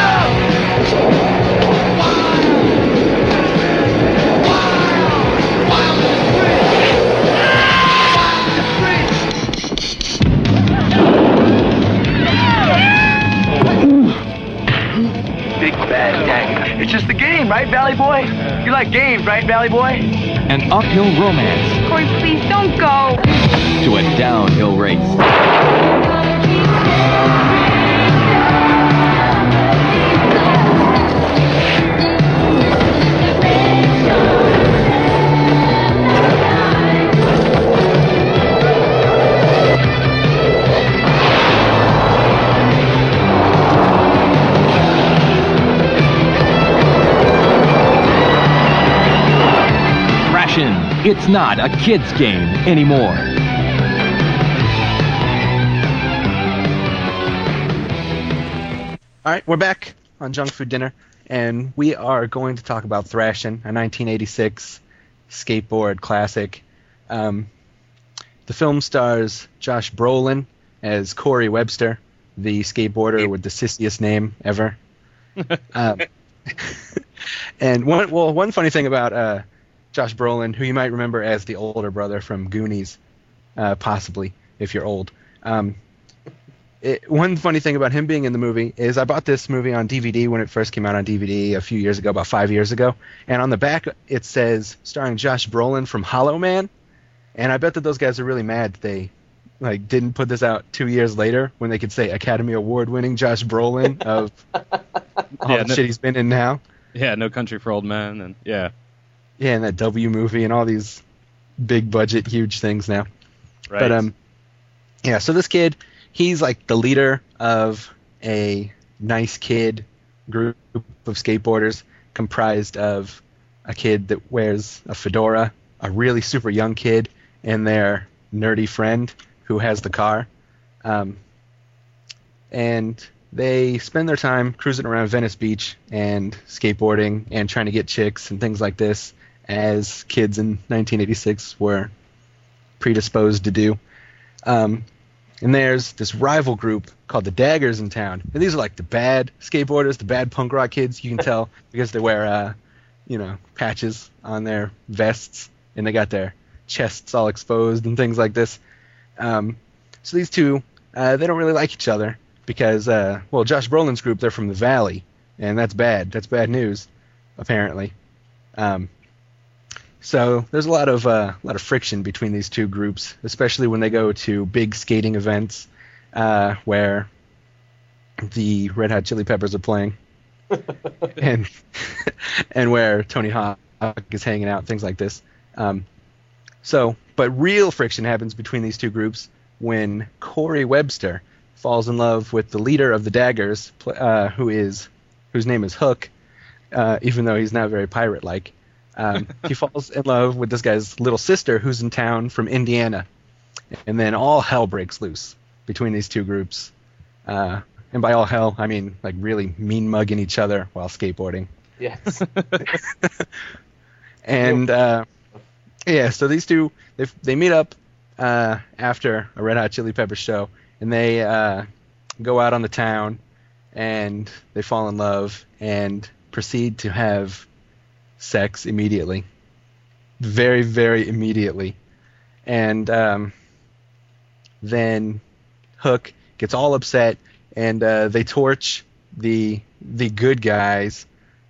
Big bad dagger. It's just the game, right, Valley Boy? You like games, right, Valley Boy? An uphill romance Corey, please don't go. to a downhill race. It's not a kid's game anymore. All right, we're back on Junk Food Dinner, and we are going to talk about Thrashin', a 1986 skateboard classic. The film stars Josh Brolin as Corey Webster, the skateboarder with the sissiest name ever. And one funny thing about Josh Brolin, who you might remember as the older brother from Goonies, possibly, if you're old. One funny thing about him being in the movie is I bought this movie on DVD when it first came out on DVD a few years ago, about 5 years ago. And on the back, it says, starring Josh Brolin from Hollow Man. And I bet that those guys are really mad that they didn't put this out 2 years later when they could say Academy Award-winning Josh Brolin of all the shit he's been in now. Yeah, No Country for Old Men. And yeah, and that W movie and all these big-budget, huge things now. Right. But, so this kid... He's like the leader of a nice kid group of skateboarders comprised of a kid that wears a fedora, a really super young kid, and their nerdy friend who has the car. And they spend their time cruising around Venice Beach and skateboarding and trying to get chicks and things like this, as kids in 1986 were predisposed to do. And there's this rival group called the Daggers in town. And these are like the bad skateboarders, the bad punk rock kids. You can tell because they wear, patches on their vests. And they got their chests all exposed and things like this. So these two, they don't really like each other because, Josh Brolin's group, they're from the Valley. And that's bad. That's bad news, apparently. So there's a lot of friction between these two groups, especially when they go to big skating events where the Red Hot Chili Peppers are playing, and where Tony Hawk is hanging out, things like this. But real friction happens between these two groups when Corey Webster falls in love with the leader of the Daggers, whose name is Hook, even though he's not very pirate-like. He falls in love with this guy's little sister who's in town from Indiana. And then all hell breaks loose between these two groups. And by all hell, I mean like really mean mugging each other while skateboarding. Yes. And so these two, they meet up after a Red Hot Chili Peppers show. And they go out on the town and they fall in love and proceed to have sex immediately, very, very immediately. And then Hook gets all upset, and they torch the good guys'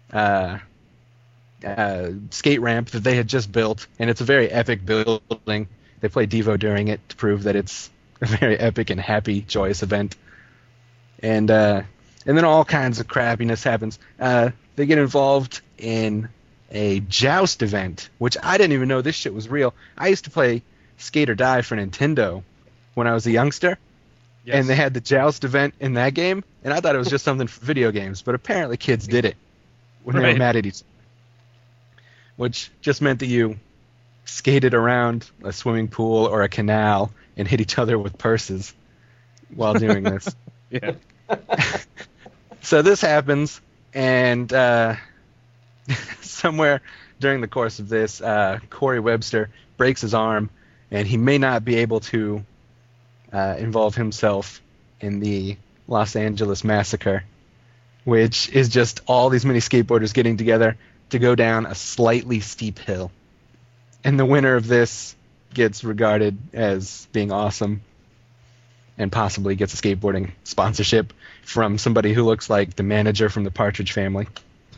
skate ramp that they had just built, and it's a very epic building. They play Devo during it to prove that it's a very epic and happy, joyous event. And then all kinds of crappiness happens. They get involved in a joust event, which I didn't even know this shit was real. I used to play Skate or Die for Nintendo when I was a youngster, and they had the joust event in that game, and I thought it was just something for video games, but apparently kids did it when they were mad at each other, which just meant that you skated around a swimming pool or a canal and hit each other with purses while doing this. Yeah. So this happens, and somewhere during the course of this, Corey Webster breaks his arm, and he may not be able to involve himself in the Los Angeles massacre, which is just all these mini skateboarders getting together to go down a slightly steep hill. And the winner of this gets regarded as being awesome and possibly gets a skateboarding sponsorship from somebody who looks like the manager from the Partridge Family.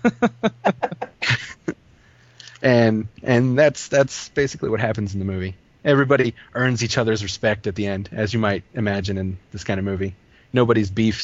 and that's basically what happens in the movie. Everybody earns each other's respect at the end, as you might imagine in this kind of movie. Nobody's beef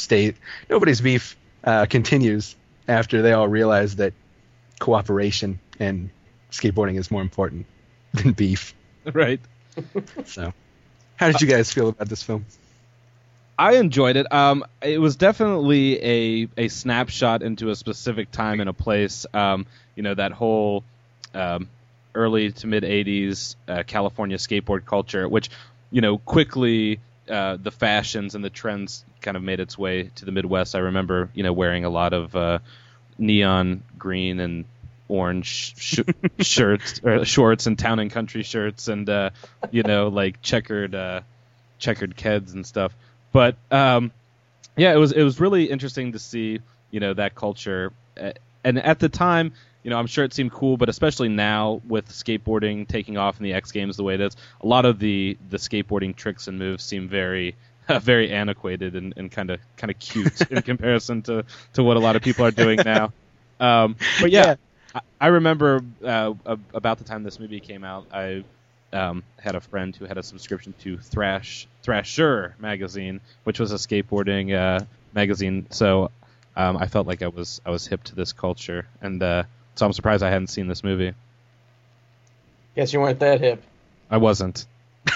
continues after they all realize that cooperation and skateboarding is more important than beef. Right. So, how did you guys feel about this film? I enjoyed it. It was definitely a snapshot into a specific time and a place. That whole early to mid 80s California skateboard culture, which, quickly the fashions and the trends kind of made its way to the Midwest. I remember, wearing a lot of neon green and orange shirts or shorts and town and country shirts and like checkered Keds and stuff. But it was really interesting to see that culture, and at the time, I'm sure it seemed cool, but especially now with skateboarding taking off in the X Games the way it is, a lot of the skateboarding tricks and moves seem very very antiquated and kind of cute in comparison to what a lot of people are doing now. But yeah, I remember about the time this movie came out, I had a friend who had a subscription to Thrasher magazine, which was a skateboarding magazine. So I felt like I was hip to this culture, and so I'm surprised I hadn't seen this movie. Guess you weren't that hip. I wasn't.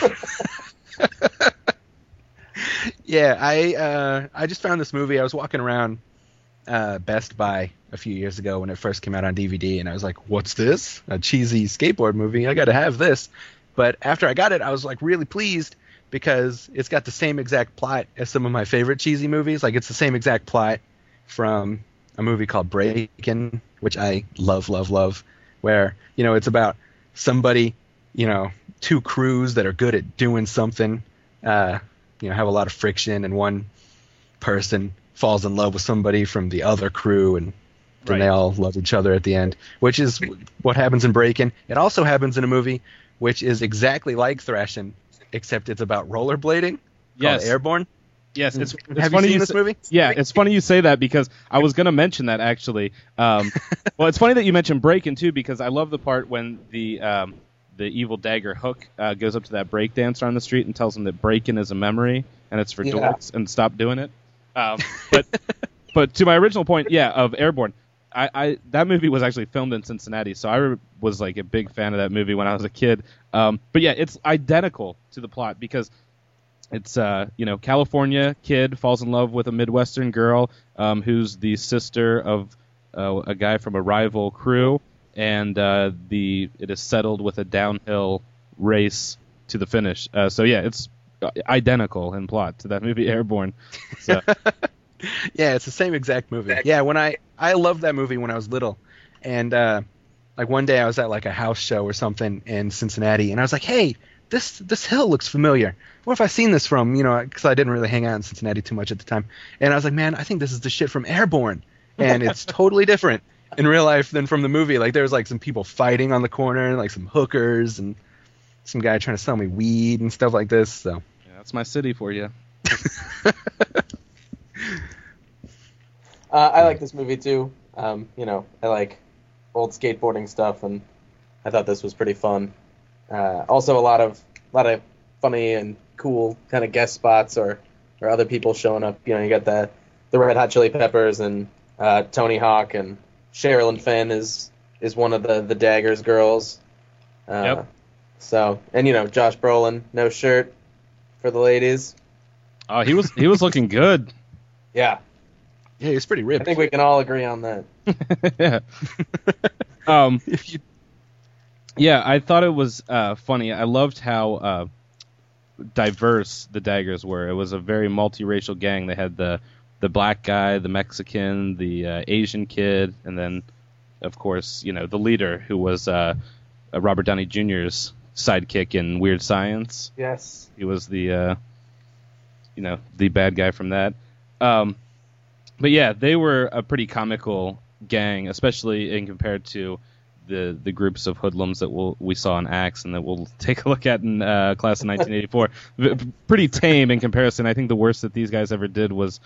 Yeah, I just found this movie. I was walking around Best Buy a few years ago when it first came out on DVD, and I was like, what's this? A cheesy skateboard movie? I got to have this. But after I got it, I was like really pleased because it's got the same exact plot as some of my favorite cheesy movies. Like, it's the same exact plot from a movie called Breakin', which I love, where, you know, it's about somebody, you know, two crews that are good at doing something, you know, have a lot of friction, and one person falls in love with somebody from the other crew, and then they all love each other at the end, which is what happens in Breakin'. It also happens in a movie which is exactly like Thrashin', except it's about rollerblading, called Airborne. Yes, it's Have funny you seen this movie? Yeah, it's funny you say that because I was going to mention that actually. Well, it's funny that you mentioned Breakin' too, because I love the part when the evil dagger Hook goes up to that breakdancer on the street and tells him that break-in is a memory and it's for dorks and stop doing it. But to my original point, of Airborne, I that movie was actually filmed in Cincinnati, so I was like a big fan of that movie when I was a kid. But yeah, it's identical to the plot because it's California kid falls in love with a Midwestern girl who's the sister of a guy from a rival crew, and it is settled with a downhill race to the finish. So yeah, it's identical in plot to that movie Airborne. So. Yeah, it's the same exact movie. Yeah, when I loved that movie when I was little, and like one day I was at like a house show or something in Cincinnati, and I was like, hey, this hill looks familiar. Where have I seen this from? You know, because I didn't really hang out in Cincinnati too much at the time, and I was like, man, I think this is the shit from Airborne, and it's totally different in real life than from the movie. Like, there was like some people fighting on the corner, and like some hookers, and some guy trying to sell me weed and stuff like this. So yeah, that's my city for you. I like this movie too. I like old skateboarding stuff, and I thought this was pretty fun. Also, a lot of funny and cool kind of guest spots or other people showing up. You know, you got the Red Hot Chili Peppers and Tony Hawk, and Sherilyn Fenn is one of the Daggers girls. Yep. So, and Josh Brolin, no shirt for the ladies. Oh, he was looking good. Yeah. Yeah, he was pretty ripped. I think we can all agree on that. Yeah. I thought it was funny. I loved how diverse the Daggers were. It was a very multiracial gang. They had the black guy, the Mexican, the Asian kid, and then, of course, the leader, who was Robert Downey Jr.'s sidekick in Weird Science. Yes. He was the the bad guy from that. But yeah, they were a pretty comical gang, especially in compared to the groups of hoodlums that we saw in Axe and that we'll take a look at in Class of 1984. Pretty tame in comparison. I think the worst that these guys ever did was,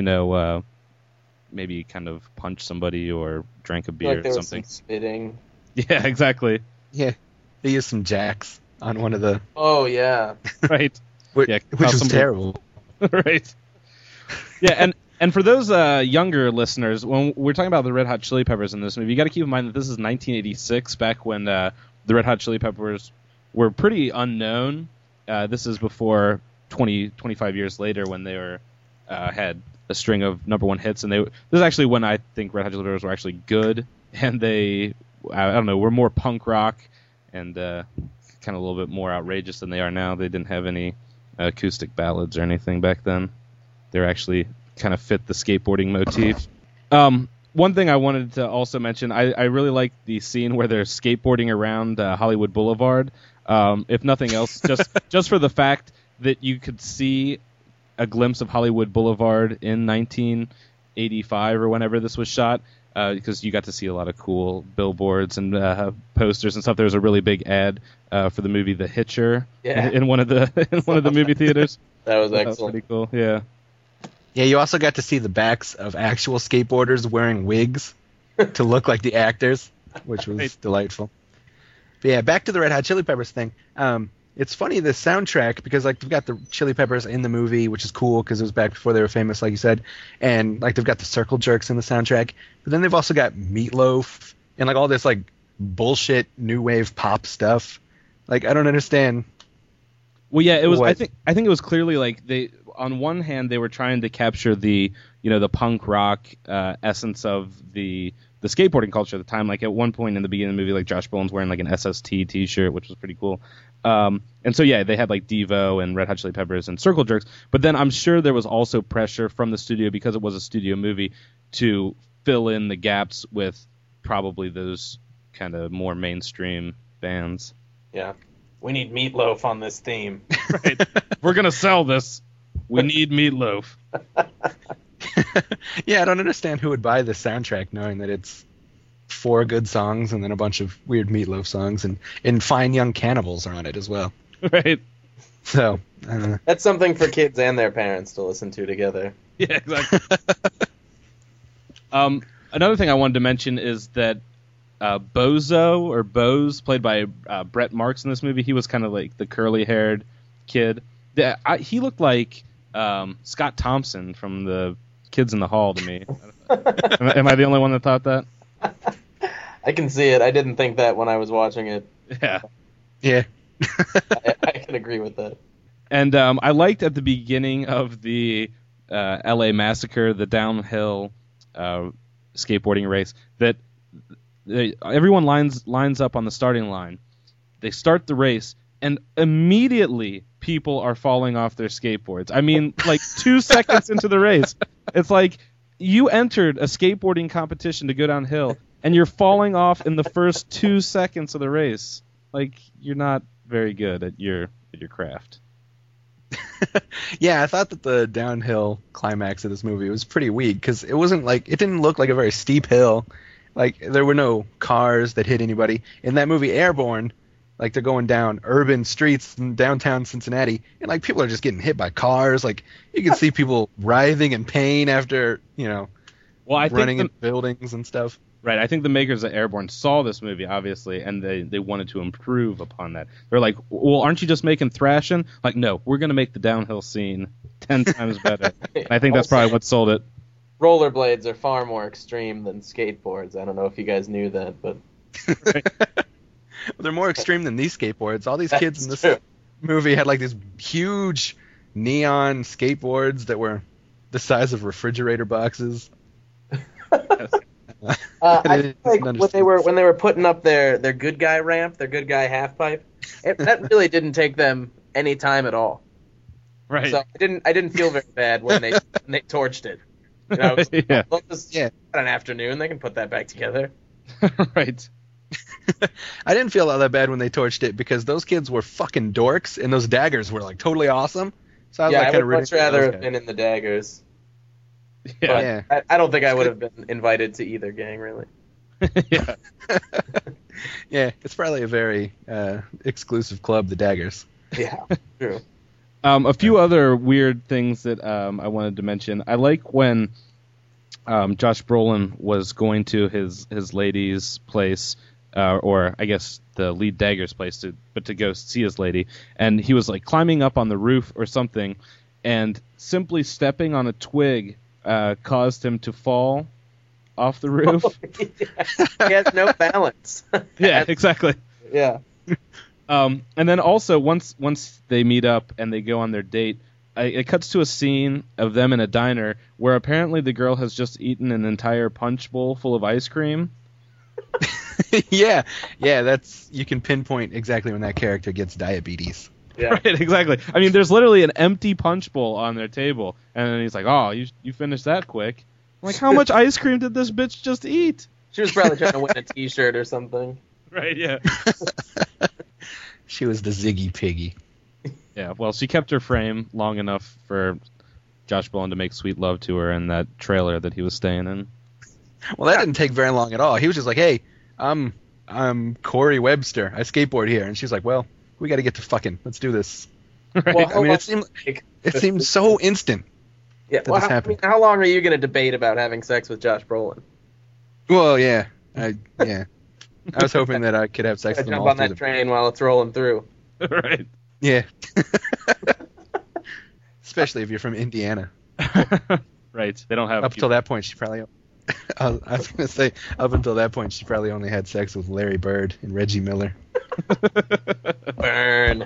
maybe kind of punch somebody or drank a beer like or something. Some spitting. Yeah, exactly. Yeah, they used some jacks on one of the. Oh yeah. Right. Which was terrible. Right. Yeah, and for those younger listeners, when we're talking about the Red Hot Chili Peppers in this movie, you got to keep in mind that this is 1986, back when the Red Hot Chili Peppers were pretty unknown. This is before 25 years later, when they were had a string of #1 hits, and this is actually when I think Red Hot Chili Peppers were actually good, and they, I don't know, were more punk rock and kind of a little bit more outrageous than they are now. They didn't have any acoustic ballads or anything back then. They're actually kind of fit the skateboarding motif. One thing I wanted to also mention, I really like the scene where they're skateboarding around Hollywood Boulevard. If nothing else, just for the fact that you could see a glimpse of Hollywood Boulevard in 1985 or whenever this was shot. because you got to see a lot of cool billboards and posters and stuff. There was a really big ad for the movie The Hitcher in one of the movie theaters. That was That was excellent. pretty cool. Yeah. Yeah, you also got to see the backs of actual skateboarders wearing wigs to look like the actors, which was delightful. But yeah, back to the Red Hot Chili Peppers thing. It's funny, the soundtrack, because like they've got the Chili Peppers in the movie, which is cool because it was back before they were famous, like you said, and like they've got the Circle Jerks in the soundtrack. But then they've also got Meatloaf and like all this like bullshit new wave pop stuff. Like I don't understand. Well, yeah, it was. I think it was clearly like they. On one hand, they were trying to capture the punk rock essence of the skateboarding culture at the time. Like at one point in the beginning of the movie, like Josh Brolin's wearing like an SST T-shirt, which was pretty cool. And so yeah, they had like Devo and Red Hot Chili Peppers and Circle Jerks. But then I'm sure there was also pressure from the studio, because it was a studio movie, to fill in the gaps with probably those kind of more mainstream bands. Yeah, we need Meatloaf on this theme. Right. We're gonna sell this. We need Meatloaf. Yeah, I don't understand who would buy the soundtrack knowing that it's 4 good songs and then a bunch of weird Meatloaf songs, and Fine Young Cannibals are on it as well. Right. So That's something for kids and their parents to listen to together. Yeah, exactly. Another thing I wanted to mention is that Bozo, or Bose, played by Brett Marks in this movie, he was kind of like the curly-haired kid. He looked like Scott Thompson from the Kids in the Hall to me. Am I the only one that thought that? I can see it. I didn't think that when I was watching it. Yeah. Yeah. I can agree with that. And I liked at the beginning of the LA Massacre, the downhill skateboarding race, that everyone lines up on the starting line. They start the race, and immediately people are falling off their skateboards. I mean, like 2 seconds into the race. It's like you entered a skateboarding competition to go downhill, and you're falling off in the first 2 seconds of the race. Like, you're not very good at your craft. Yeah, I thought that the downhill climax of this movie was pretty weak, because it didn't look like a very steep hill. Like, there were no cars that hit anybody. In that movie Airborne, like, they're going down urban streets in downtown Cincinnati, and like people are just getting hit by cars. Like, you can see people writhing in pain after, running in buildings and stuff. Right, I think the makers of Airborne saw this movie, obviously, and they wanted to improve upon that. They're like, well, aren't you just making thrashing? Like, no, we're going to make the downhill scene 10 times better. And I think that's probably what sold it. Rollerblades are far more extreme than skateboards. I don't know if you guys knew that, but... They're more extreme than these skateboards. All these kids in this movie had like these huge neon skateboards that were the size of refrigerator boxes. I think when they were putting up their good guy ramp, their good guy half pipe, that really didn't take them any time at all. Right. So I didn't feel very bad when they torched it. An afternoon, they can put that back together. Right. I didn't feel all that bad when they torched it, because those kids were fucking dorks, and those daggers were like totally awesome. So I would much rather have been in the daggers. Yeah. But I don't think I would have been invited to either gang, really. Yeah. Yeah, it's probably a very exclusive club, the Daggers. Yeah, true. A few other weird things that I wanted to mention. I like when Josh Brolin was going to his lady's place, or I guess the lead Dagger's place, to go see his lady, and he was like climbing up on the roof or something, and simply stepping on a twig caused him to fall off the roof. He has no balance. Yeah, exactly. Yeah. And then also once they meet up and they go on their date, it cuts to a scene of them in a diner where apparently the girl has just eaten an entire punch bowl full of ice cream. Yeah, that's, you can pinpoint exactly when that character gets diabetes. Yeah. Right, exactly. I mean, there's literally an empty punch bowl on their table, and then he's like, "Oh, you finished that quick." I'm like, how much ice cream did this bitch just eat? She was probably trying to win a T-shirt or something. Right, yeah. She was the Ziggy Piggy. Yeah, well, she kept her frame long enough for Josh Brolin to make sweet love to her in that trailer that he was staying in. Well, that didn't take very long at all. He was just like, "Hey, I'm Corey Webster. I skateboard here," and she's like, "Well, we got to get to fucking. Let's do this." Right. Well, I mean, it seemed so instant. Yeah. that Well, this happened. how long are you going to debate about having sex with Josh Brolin? Well, yeah, I was hoping that I could have sex with them Jump all on through that train while it's rolling through. Right. Yeah. Especially if you're from Indiana. Right. They don't have. Up until that point, she probably. I was going to say, up until that point, she probably only had sex with Larry Bird and Reggie Miller. Burn.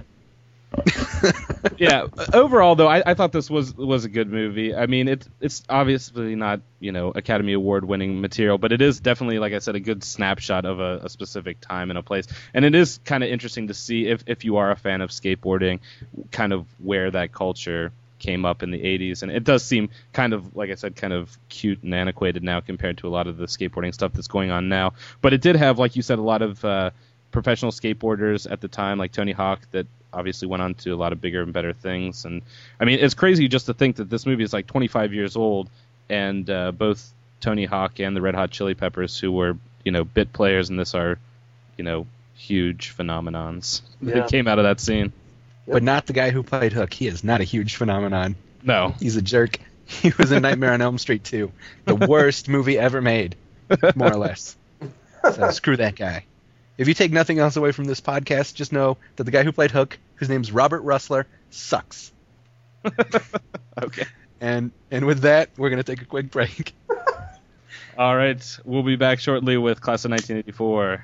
Yeah. Overall, though, I thought this was a good movie. I mean, it's obviously not Academy Award winning material, but it is definitely, like I said, a good snapshot of a specific time and a place. And it is kind of interesting to see if you are a fan of skateboarding, kind of where that culture came up in the 80s. And it does seem kind of, like I said, kind of cute and antiquated now compared to a lot of the skateboarding stuff that's going on now. But it did have, like you said, a lot of professional skateboarders at the time, like Tony Hawk, that obviously went on to a lot of bigger and better things. And I mean, it's crazy just to think that this movie is like 25 years old, and both Tony Hawk and the Red Hot Chili Peppers, who were bit players in this, are huge phenomenons that came out of that scene. But not the guy who played Hook. He is not a huge phenomenon. No. He's a jerk. He was in Nightmare on Elm Street 2. The worst movie ever made, more or less. So screw that guy. If you take nothing else away from this podcast, just know that the guy who played Hook, whose name's Robert Russler, sucks. Okay. And with that, we're going to take a quick break. All right. We'll be back shortly with Class of 1984.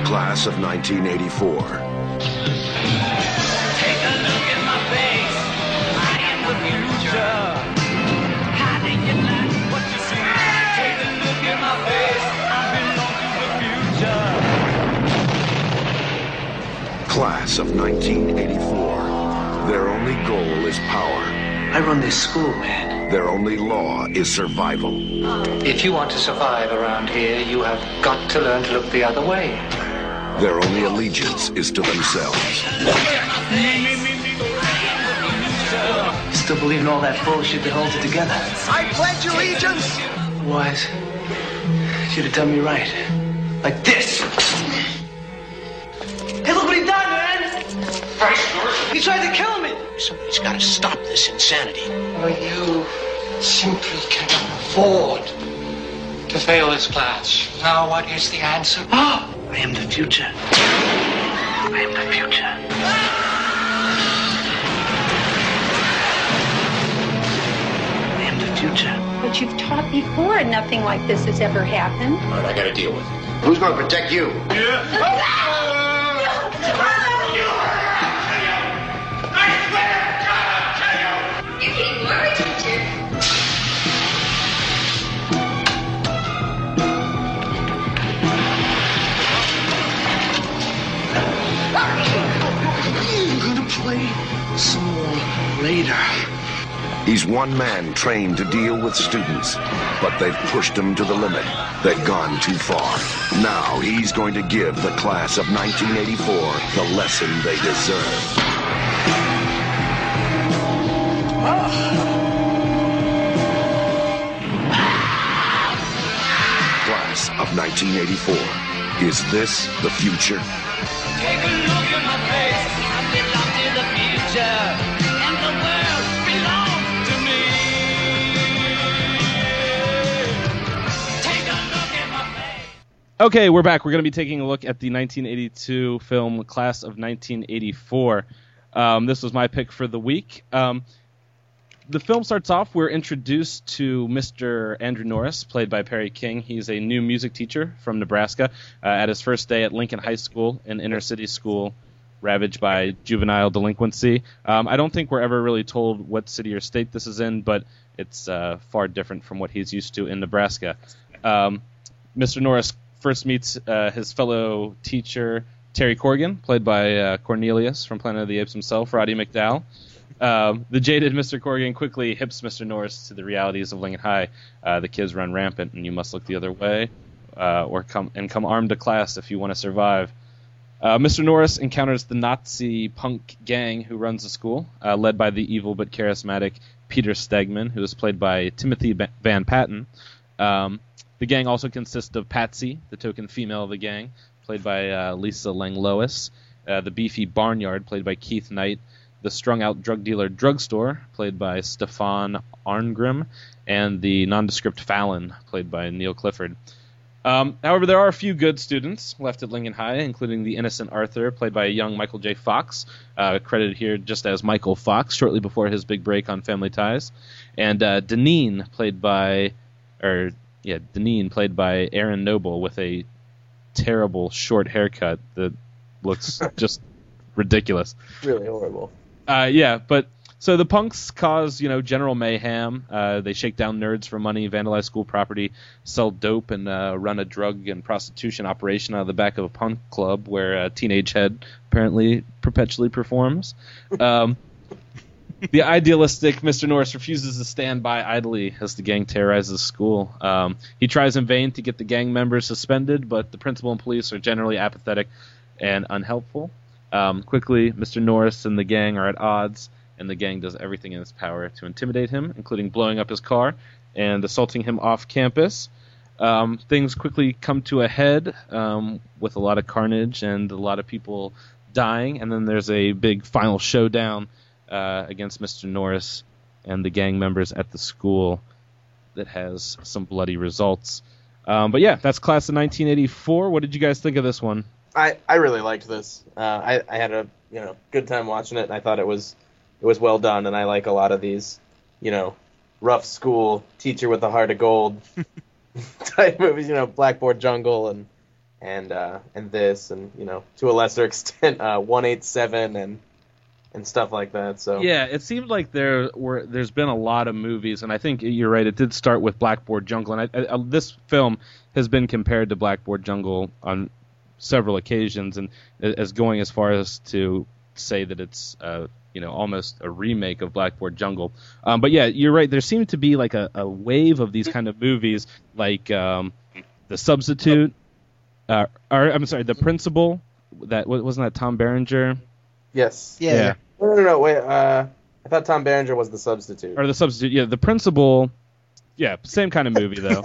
Class of 1984. Take a look at my face. I am the future. How do you like what you see? Take a look at my face. I belong to the future. Class of 1984. Their only goal is power. I run this school, man. Their only law is survival. If you want to survive around here, you have got to learn to look the other way. Their only allegiance is to themselves. Still believe in all that bullshit that holds it together. I pledge allegiance. Wise. Should have done me right. Like this. Hey, look what he done, man! He tried to kill me! Somebody's got to stop this insanity. Well, you simply cannot afford to fail this class. Now, what is the answer? Oh, I am the future. I am the future. I am the future. But you've taught before and nothing like this has ever happened. All right, I got to deal with it. Who's going to protect you? You're getting worried, teacher. I'm going to play some more later. He's one man trained to deal with students, but they've pushed him to the limit. They've gone too far. Now he's going to give the class of 1984 the lesson they deserve. Class of 1984. Is this the future? Take a look at my face. I belong to the future. And the world belongs to me. Take a look at my face. Okay, we're back. We're going to be taking a look at the 1982 film Class of 1984. This was my pick for the week. The film starts off, we're introduced to Mr. Andrew Norris, played by Perry King. He's a new music teacher from Nebraska at his first day at Lincoln High School, an inner-city school ravaged by juvenile delinquency. I don't think we're ever really told what city or state this is in, but it's far different from what he's used to in Nebraska. Mr. Norris first meets his fellow teacher, Terry Corrigan, played by Cornelius from Planet of the Apes himself, Roddy McDowell. The jaded Mr. Corrigan quickly hips Mr. Norris to the realities of Lincoln High. The kids run rampant, and you must look the other way, or come armed to class if you want to survive. Mr. Norris encounters the Nazi punk gang who runs the school, led by the evil but charismatic Peter Stegman, who is played by Timothy Van Patten. The gang also consists of Patsy, the token female of the gang, played by Lisa Lang-Lois, the beefy Barnyard, played by Keith Knight, the strung-out drug dealer Drugstore, played by Stefan Arngrim, and the nondescript Fallon, played by Neil Clifford. However, there are a few good students left at Lincoln High, including the innocent Arthur, played by a young Michael J. Fox, credited here just as Michael Fox, shortly before his big break on Family Ties, and Deneen, played by Aaron Noble, with a terrible short haircut that looks just ridiculous. Really horrible. So the punks cause, general mayhem. They shake down nerds for money, vandalize school property, sell dope, and run a drug and prostitution operation out of the back of a punk club where Teenage Head apparently perpetually performs. The idealistic Mr. Norris refuses to stand by idly as the gang terrorizes school. He tries in vain to get the gang members suspended, but the principal and police are generally apathetic and unhelpful. Quickly, Mr. Norris and the gang are at odds, and the gang does everything in its power to intimidate him, including blowing up his car and assaulting him off campus. Things quickly come to a head with a lot of carnage and a lot of people dying, and then there's a big final showdown against Mr. Norris and the gang members at the school that has some bloody results. That's Class of 1984. What did you guys think of this one? I really liked this. I had a good time watching it, and I thought it was well done. And I like a lot of these, rough school teacher with a heart of gold type movies. Blackboard Jungle and and this, and to a lesser extent 187 and stuff like that. So yeah, it seemed like there's been a lot of movies, and I think you're right. It did start with Blackboard Jungle, and this film has been compared to Blackboard Jungle on several occasions, and as going as far as to say that it's almost a remake of Blackboard Jungle. But yeah, you're right. There seemed to be like a wave of these kind of movies, like The Substitute, The Principal. That wasn't that Tom Berenger. Yes. Yeah. No. Wait. I thought Tom Berenger was The Substitute. Or The Substitute. Yeah, The Principal. Yeah, same kind of movie though.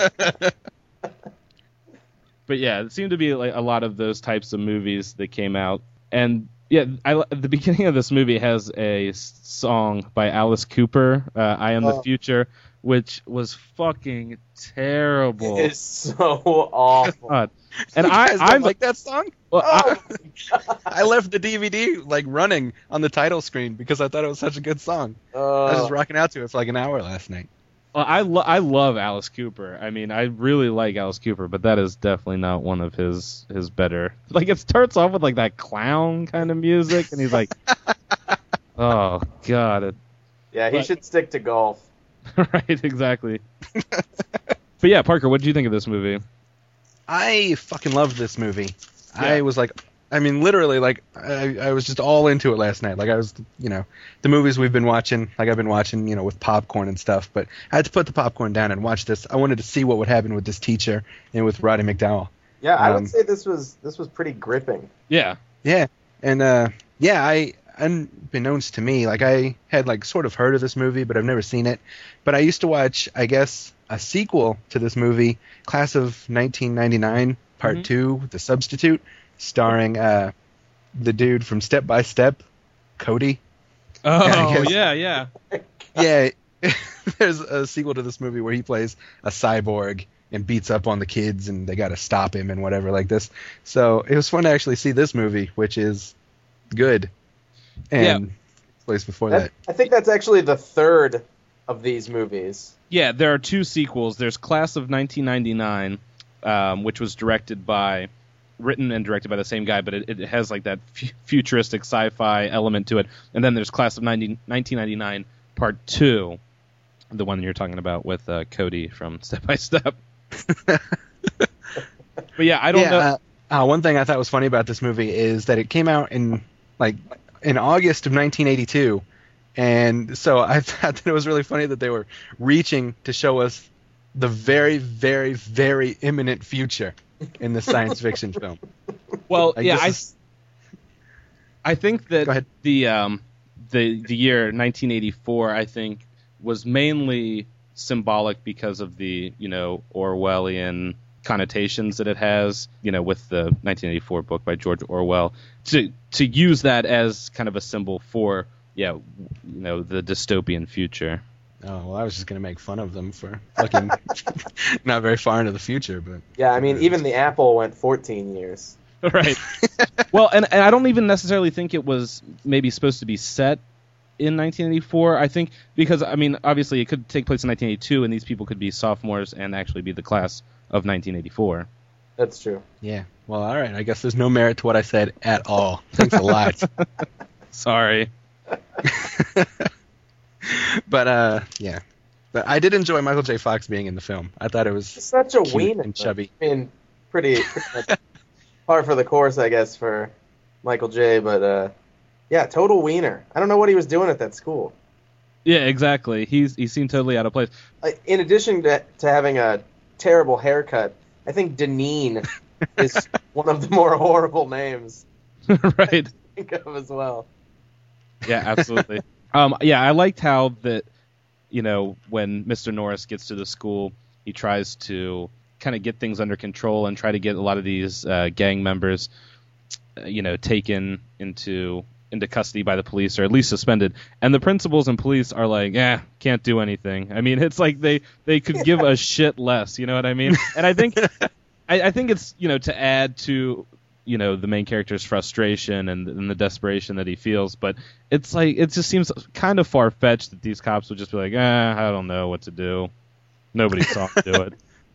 But yeah, it seemed to be like a lot of those types of movies that came out, and yeah, the beginning of this movie has a song by Alice Cooper, "I Am the Future," which was fucking terrible. It's so awful. God. And I like that song. Well, I left the DVD like running on the title screen because I thought it was such a good song. I was just rocking out to it for like an hour last night. Well, I love Alice Cooper. I mean, I really like Alice Cooper, but that is definitely not one of his better. Like, it starts off with like that clown kind of music, and he's like, oh god. He should stick to golf. Right, exactly. But yeah, Parker, what did you think of this movie? I fucking loved this movie. Yeah. I was like, I mean, literally, like, I was just all into it last night. Like, I was, the movies we've been watching, like, I've been watching, with popcorn and stuff, but I had to put the popcorn down and watch this. I wanted to see what would happen with this teacher and with Roddy McDowall. Yeah, I would say this was pretty gripping. Yeah. Yeah. And, unbeknownst to me, like, I had, like, sort of heard of this movie, but I've never seen it. But I used to watch, I guess, a sequel to this movie, Class of 1999, Part 2, The Substitute, starring the dude from Step by Step, Cody. Oh, yeah. Yeah, there's a sequel to this movie where he plays a cyborg and beats up on the kids, and they got to stop him and whatever like this. So it was fun to actually see this movie, which is good. And plays before that. I think that's actually the third of these movies. Yeah, there are two sequels. There's Class of 1999, which was written and directed by the same guy, but it has like that futuristic sci-fi element to it. And then there's Class of 1999 Part 2, the one you're talking about with Cody from Step by Step. But yeah, I don't know. One thing I thought was funny about this movie is that it came out in August of 1982, and so I thought that it was really funny that they were reaching to show us the very, very, very imminent future in the science fiction film. Well, I think that the year 1984, I think, was mainly symbolic because of the Orwellian connotations that it has, with the 1984 book by George Orwell, to use that as kind of a symbol for the dystopian future. Oh, well, I was just going to make fun of them for looking not very far into the future. But yeah, I mean, even the Apple went 14 years. Right. Well, and I don't even necessarily think it was maybe supposed to be set in 1984. I think because, I mean, obviously it could take place in 1982, and these people could be sophomores and actually be the class of 1984. That's true. Yeah. Well, all right. I guess there's no merit to what I said at all. Thanks a lot. Sorry. But yeah, but I did enjoy Michael J. Fox being in the film. I thought it was such a cute wiener and chubby. I mean, pretty much par for the course, I guess, for Michael J. But yeah, total wiener. I don't know what he was doing at that school. Yeah, exactly. He seemed totally out of place. In addition to having a terrible haircut, I think Deneen is one of the more horrible names. Right. I think of as well. Yeah, absolutely. Yeah, I liked how that, when Mr. Norris gets to the school, he tries to kind of get things under control and try to get a lot of these gang members, taken into custody by the police, or at least suspended. And the principals and police are like, can't do anything. I mean, it's like they could give a shit less, you know what I mean? And I think it's, to add to, the main character's frustration and the desperation that he feels, but it's like, it just seems kind of far-fetched that these cops would just be like, I don't know what to do. Nobody saw him do it.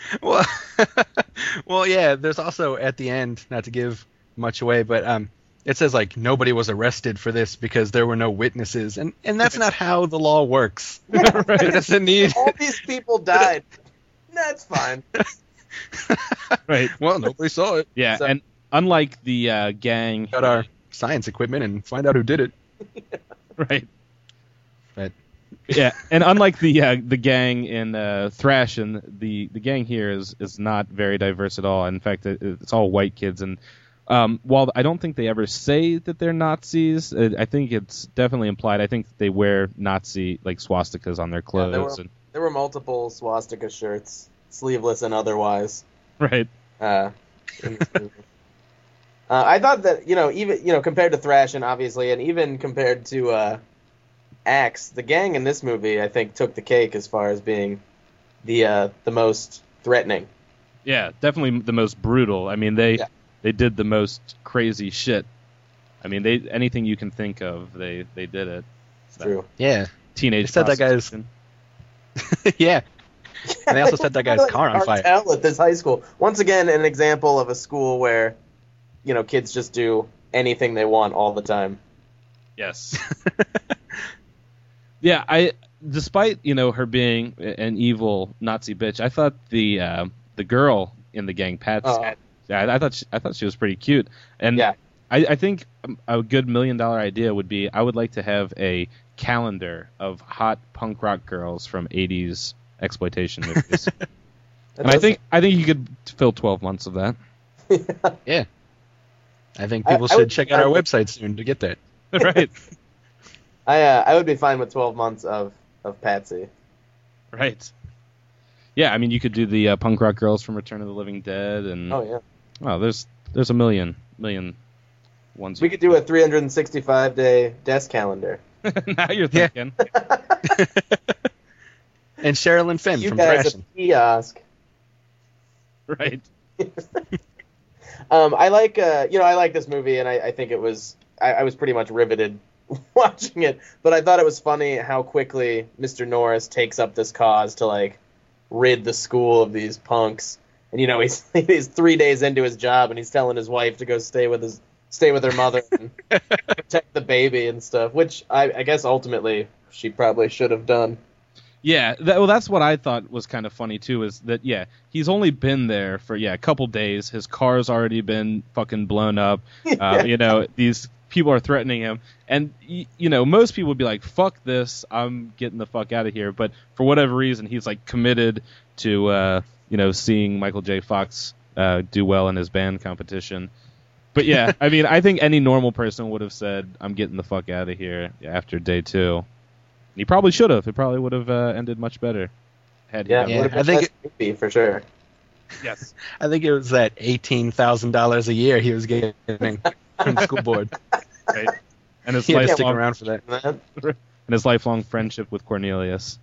Well, yeah. There's also at the end, not to give much away, but it says like nobody was arrested for this because there were no witnesses, and that's not how the law works. It doesn't need. All these people died. That's fine. Right. Well, nobody saw it. Yeah, So- and unlike the gang, Got our science equipment and find out who did it. right? But Yeah, and unlike the gang in Thrash, and the gang here is not very diverse at all. In fact, it's all white kids. And while I don't think they ever say that they're Nazis, I think it's definitely implied. I think they wear Nazi like swastikas on their clothes. There were multiple swastika shirts, sleeveless and otherwise. Right. In this movie. I thought that even compared to Thrash, and obviously, and even compared to Axe, the gang in this movie, I think, took the cake as far as being the most threatening. Yeah, definitely the most brutal. I mean, they did the most crazy shit. I mean, anything you can think of, they did it. True. Yeah. Teenage They set that guy's. Yeah. And they also set that guy's car on fire. Cartel at this high school. Once again, an example of a school where, kids just do anything they want all the time. Yes. Yeah, despite her being an evil Nazi bitch, I thought the girl in the gang, Patsy, I thought she was pretty cute. And I think a good $1 million idea would be I would like to have a calendar of hot punk rock girls from 80s exploitation movies. And I think you could fill 12 months of that. Yeah. I think people should check out our website soon to get that. Right. I would be fine with 12 months of Patsy. Right. Yeah, I mean, you could do the punk rock girls from Return of the Living Dead, and there's a million ones. We could do a 365-day desk calendar. Now you're thinking. And Sherilyn Fenn You from guys Thrashing. a kiosk. Right. I like this movie, and I think it was I was pretty much riveted watching it. But I thought it was funny how quickly Mr. Norris takes up this cause to rid the school of these punks. And he's 3 days into his job, and he's telling his wife to go stay with her mother and protect the baby and stuff. Which I guess ultimately she probably should have done. Yeah, that's what I thought was kind of funny too. Is that he's only been there for a couple days. His car's already been fucking blown up. These people are threatening him, and most people would be like, "Fuck this, I'm getting the fuck out of here." But for whatever reason, he's committed to seeing Michael J. Fox do well in his band competition. But yeah, I mean, I think any normal person would have said, "I'm getting the fuck out of here" after day 2. He probably should have. It probably would have ended much better. Had he I think it for sure. Yes. I think it was that $18,000 a year he was getting from the school board. Right. And his He had to lifelong stick around for that. and his lifelong friendship with Cornelius.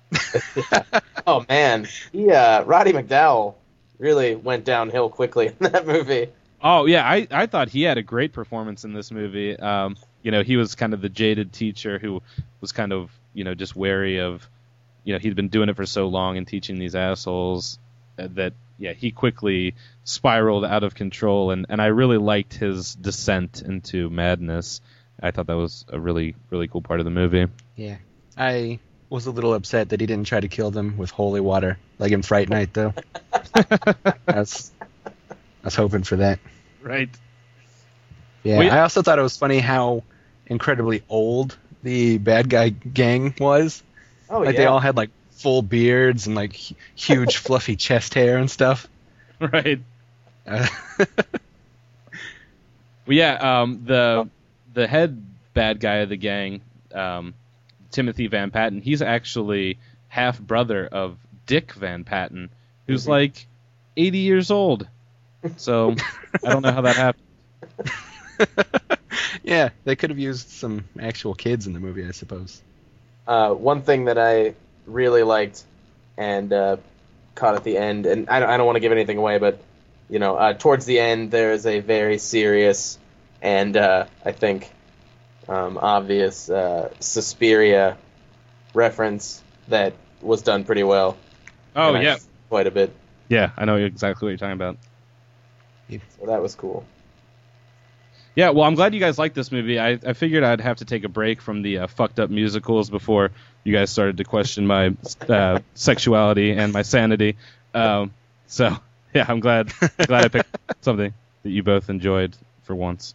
Oh man, Roddy McDowell really went downhill quickly in that movie. Oh yeah, I thought he had a great performance in this movie. He was kind of the jaded teacher who was kind of just wary of, he'd been doing it for so long and teaching these assholes that he quickly spiraled out of control, and I really liked his descent into madness. I thought that was a really, really cool part of the movie. Yeah. I was a little upset that he didn't try to kill them with holy water, like in Fright Night, though. I was hoping for that. Right. Yeah, I also thought it was funny how incredibly old the bad guy gang was. Oh, They all had full beards and huge fluffy chest hair and stuff. Right. The head bad guy of the gang, Timothy Van Patten, he's actually half brother of Dick Van Patten, who's 80 years old. So I don't know how that happened. Yeah, they could have used some actual kids in the movie, I suppose. One thing that I really liked and caught at the end, and I don't want to give anything away, but towards the end there is a very serious and I think obvious Suspiria reference that was done pretty well. Oh yeah, quite a bit. Yeah, I know exactly what you're talking about. So that was cool. Yeah, well, I'm glad you guys liked this movie. I figured I'd have to take a break from the fucked up musicals before you guys started to question my sexuality and my sanity. So, yeah, I'm glad I picked something that you both enjoyed for once.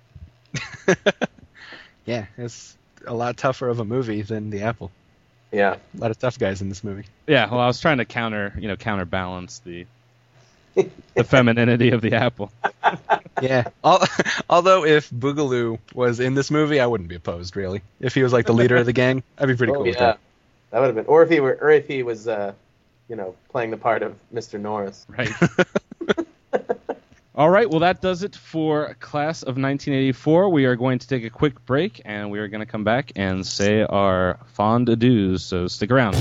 Yeah, it's a lot tougher of a movie than The Apple. Yeah. A lot of tough guys in this movie. Yeah, well, I was trying to counterbalance the femininity of The Apple. Yeah. Although if Boogaloo was in this movie, I wouldn't be opposed, really. If he was like the leader of the gang, I'd be pretty cool with that. That would have been, or if he was, playing the part of Mr. Norris. Right. All right, well, that does it for Class of 1984. We are going to take a quick break, and we are going to come back and say our fond adieus, so stick around.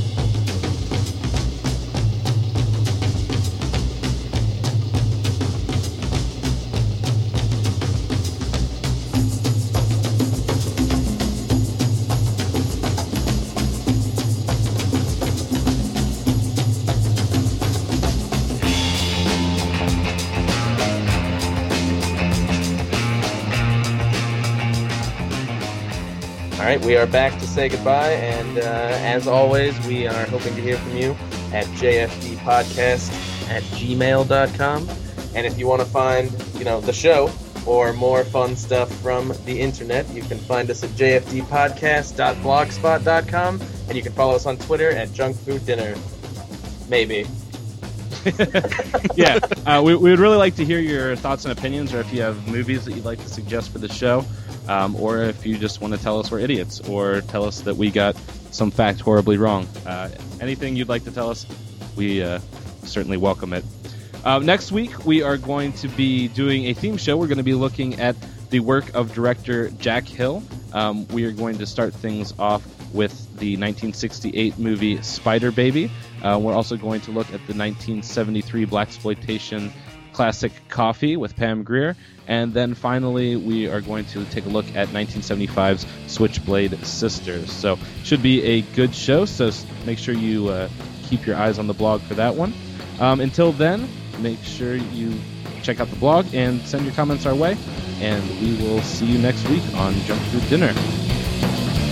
All right, we are back to say goodbye, and as always, we are hoping to hear from you at jfdpodcast@gmail.com. And if you want to find, the show or more fun stuff from the internet, you can find us at jfdpodcast.blogspot.com, and you can follow us on Twitter at junkfooddinner. Maybe. Yeah, we would really like to hear your thoughts and opinions, or if you have movies that you'd like to suggest for the show. Or if you just want to tell us we're idiots, or tell us that we got some fact horribly wrong. Anything you'd like to tell us, we certainly welcome it. Next week, we are going to be doing a theme show. We're going to be looking at the work of director Jack Hill. We are going to start things off with the 1968 movie Spider Baby. We're also going to look at the 1973 blaxploitation classic Coffee with Pam Grier. And then finally, we are going to take a look at 1975's Switchblade Sisters. So should be a good show, so make sure you keep your eyes on the blog for that one. Until then, make sure you check out the blog and send your comments our way. And we will see you next week on Junk Food Dinner.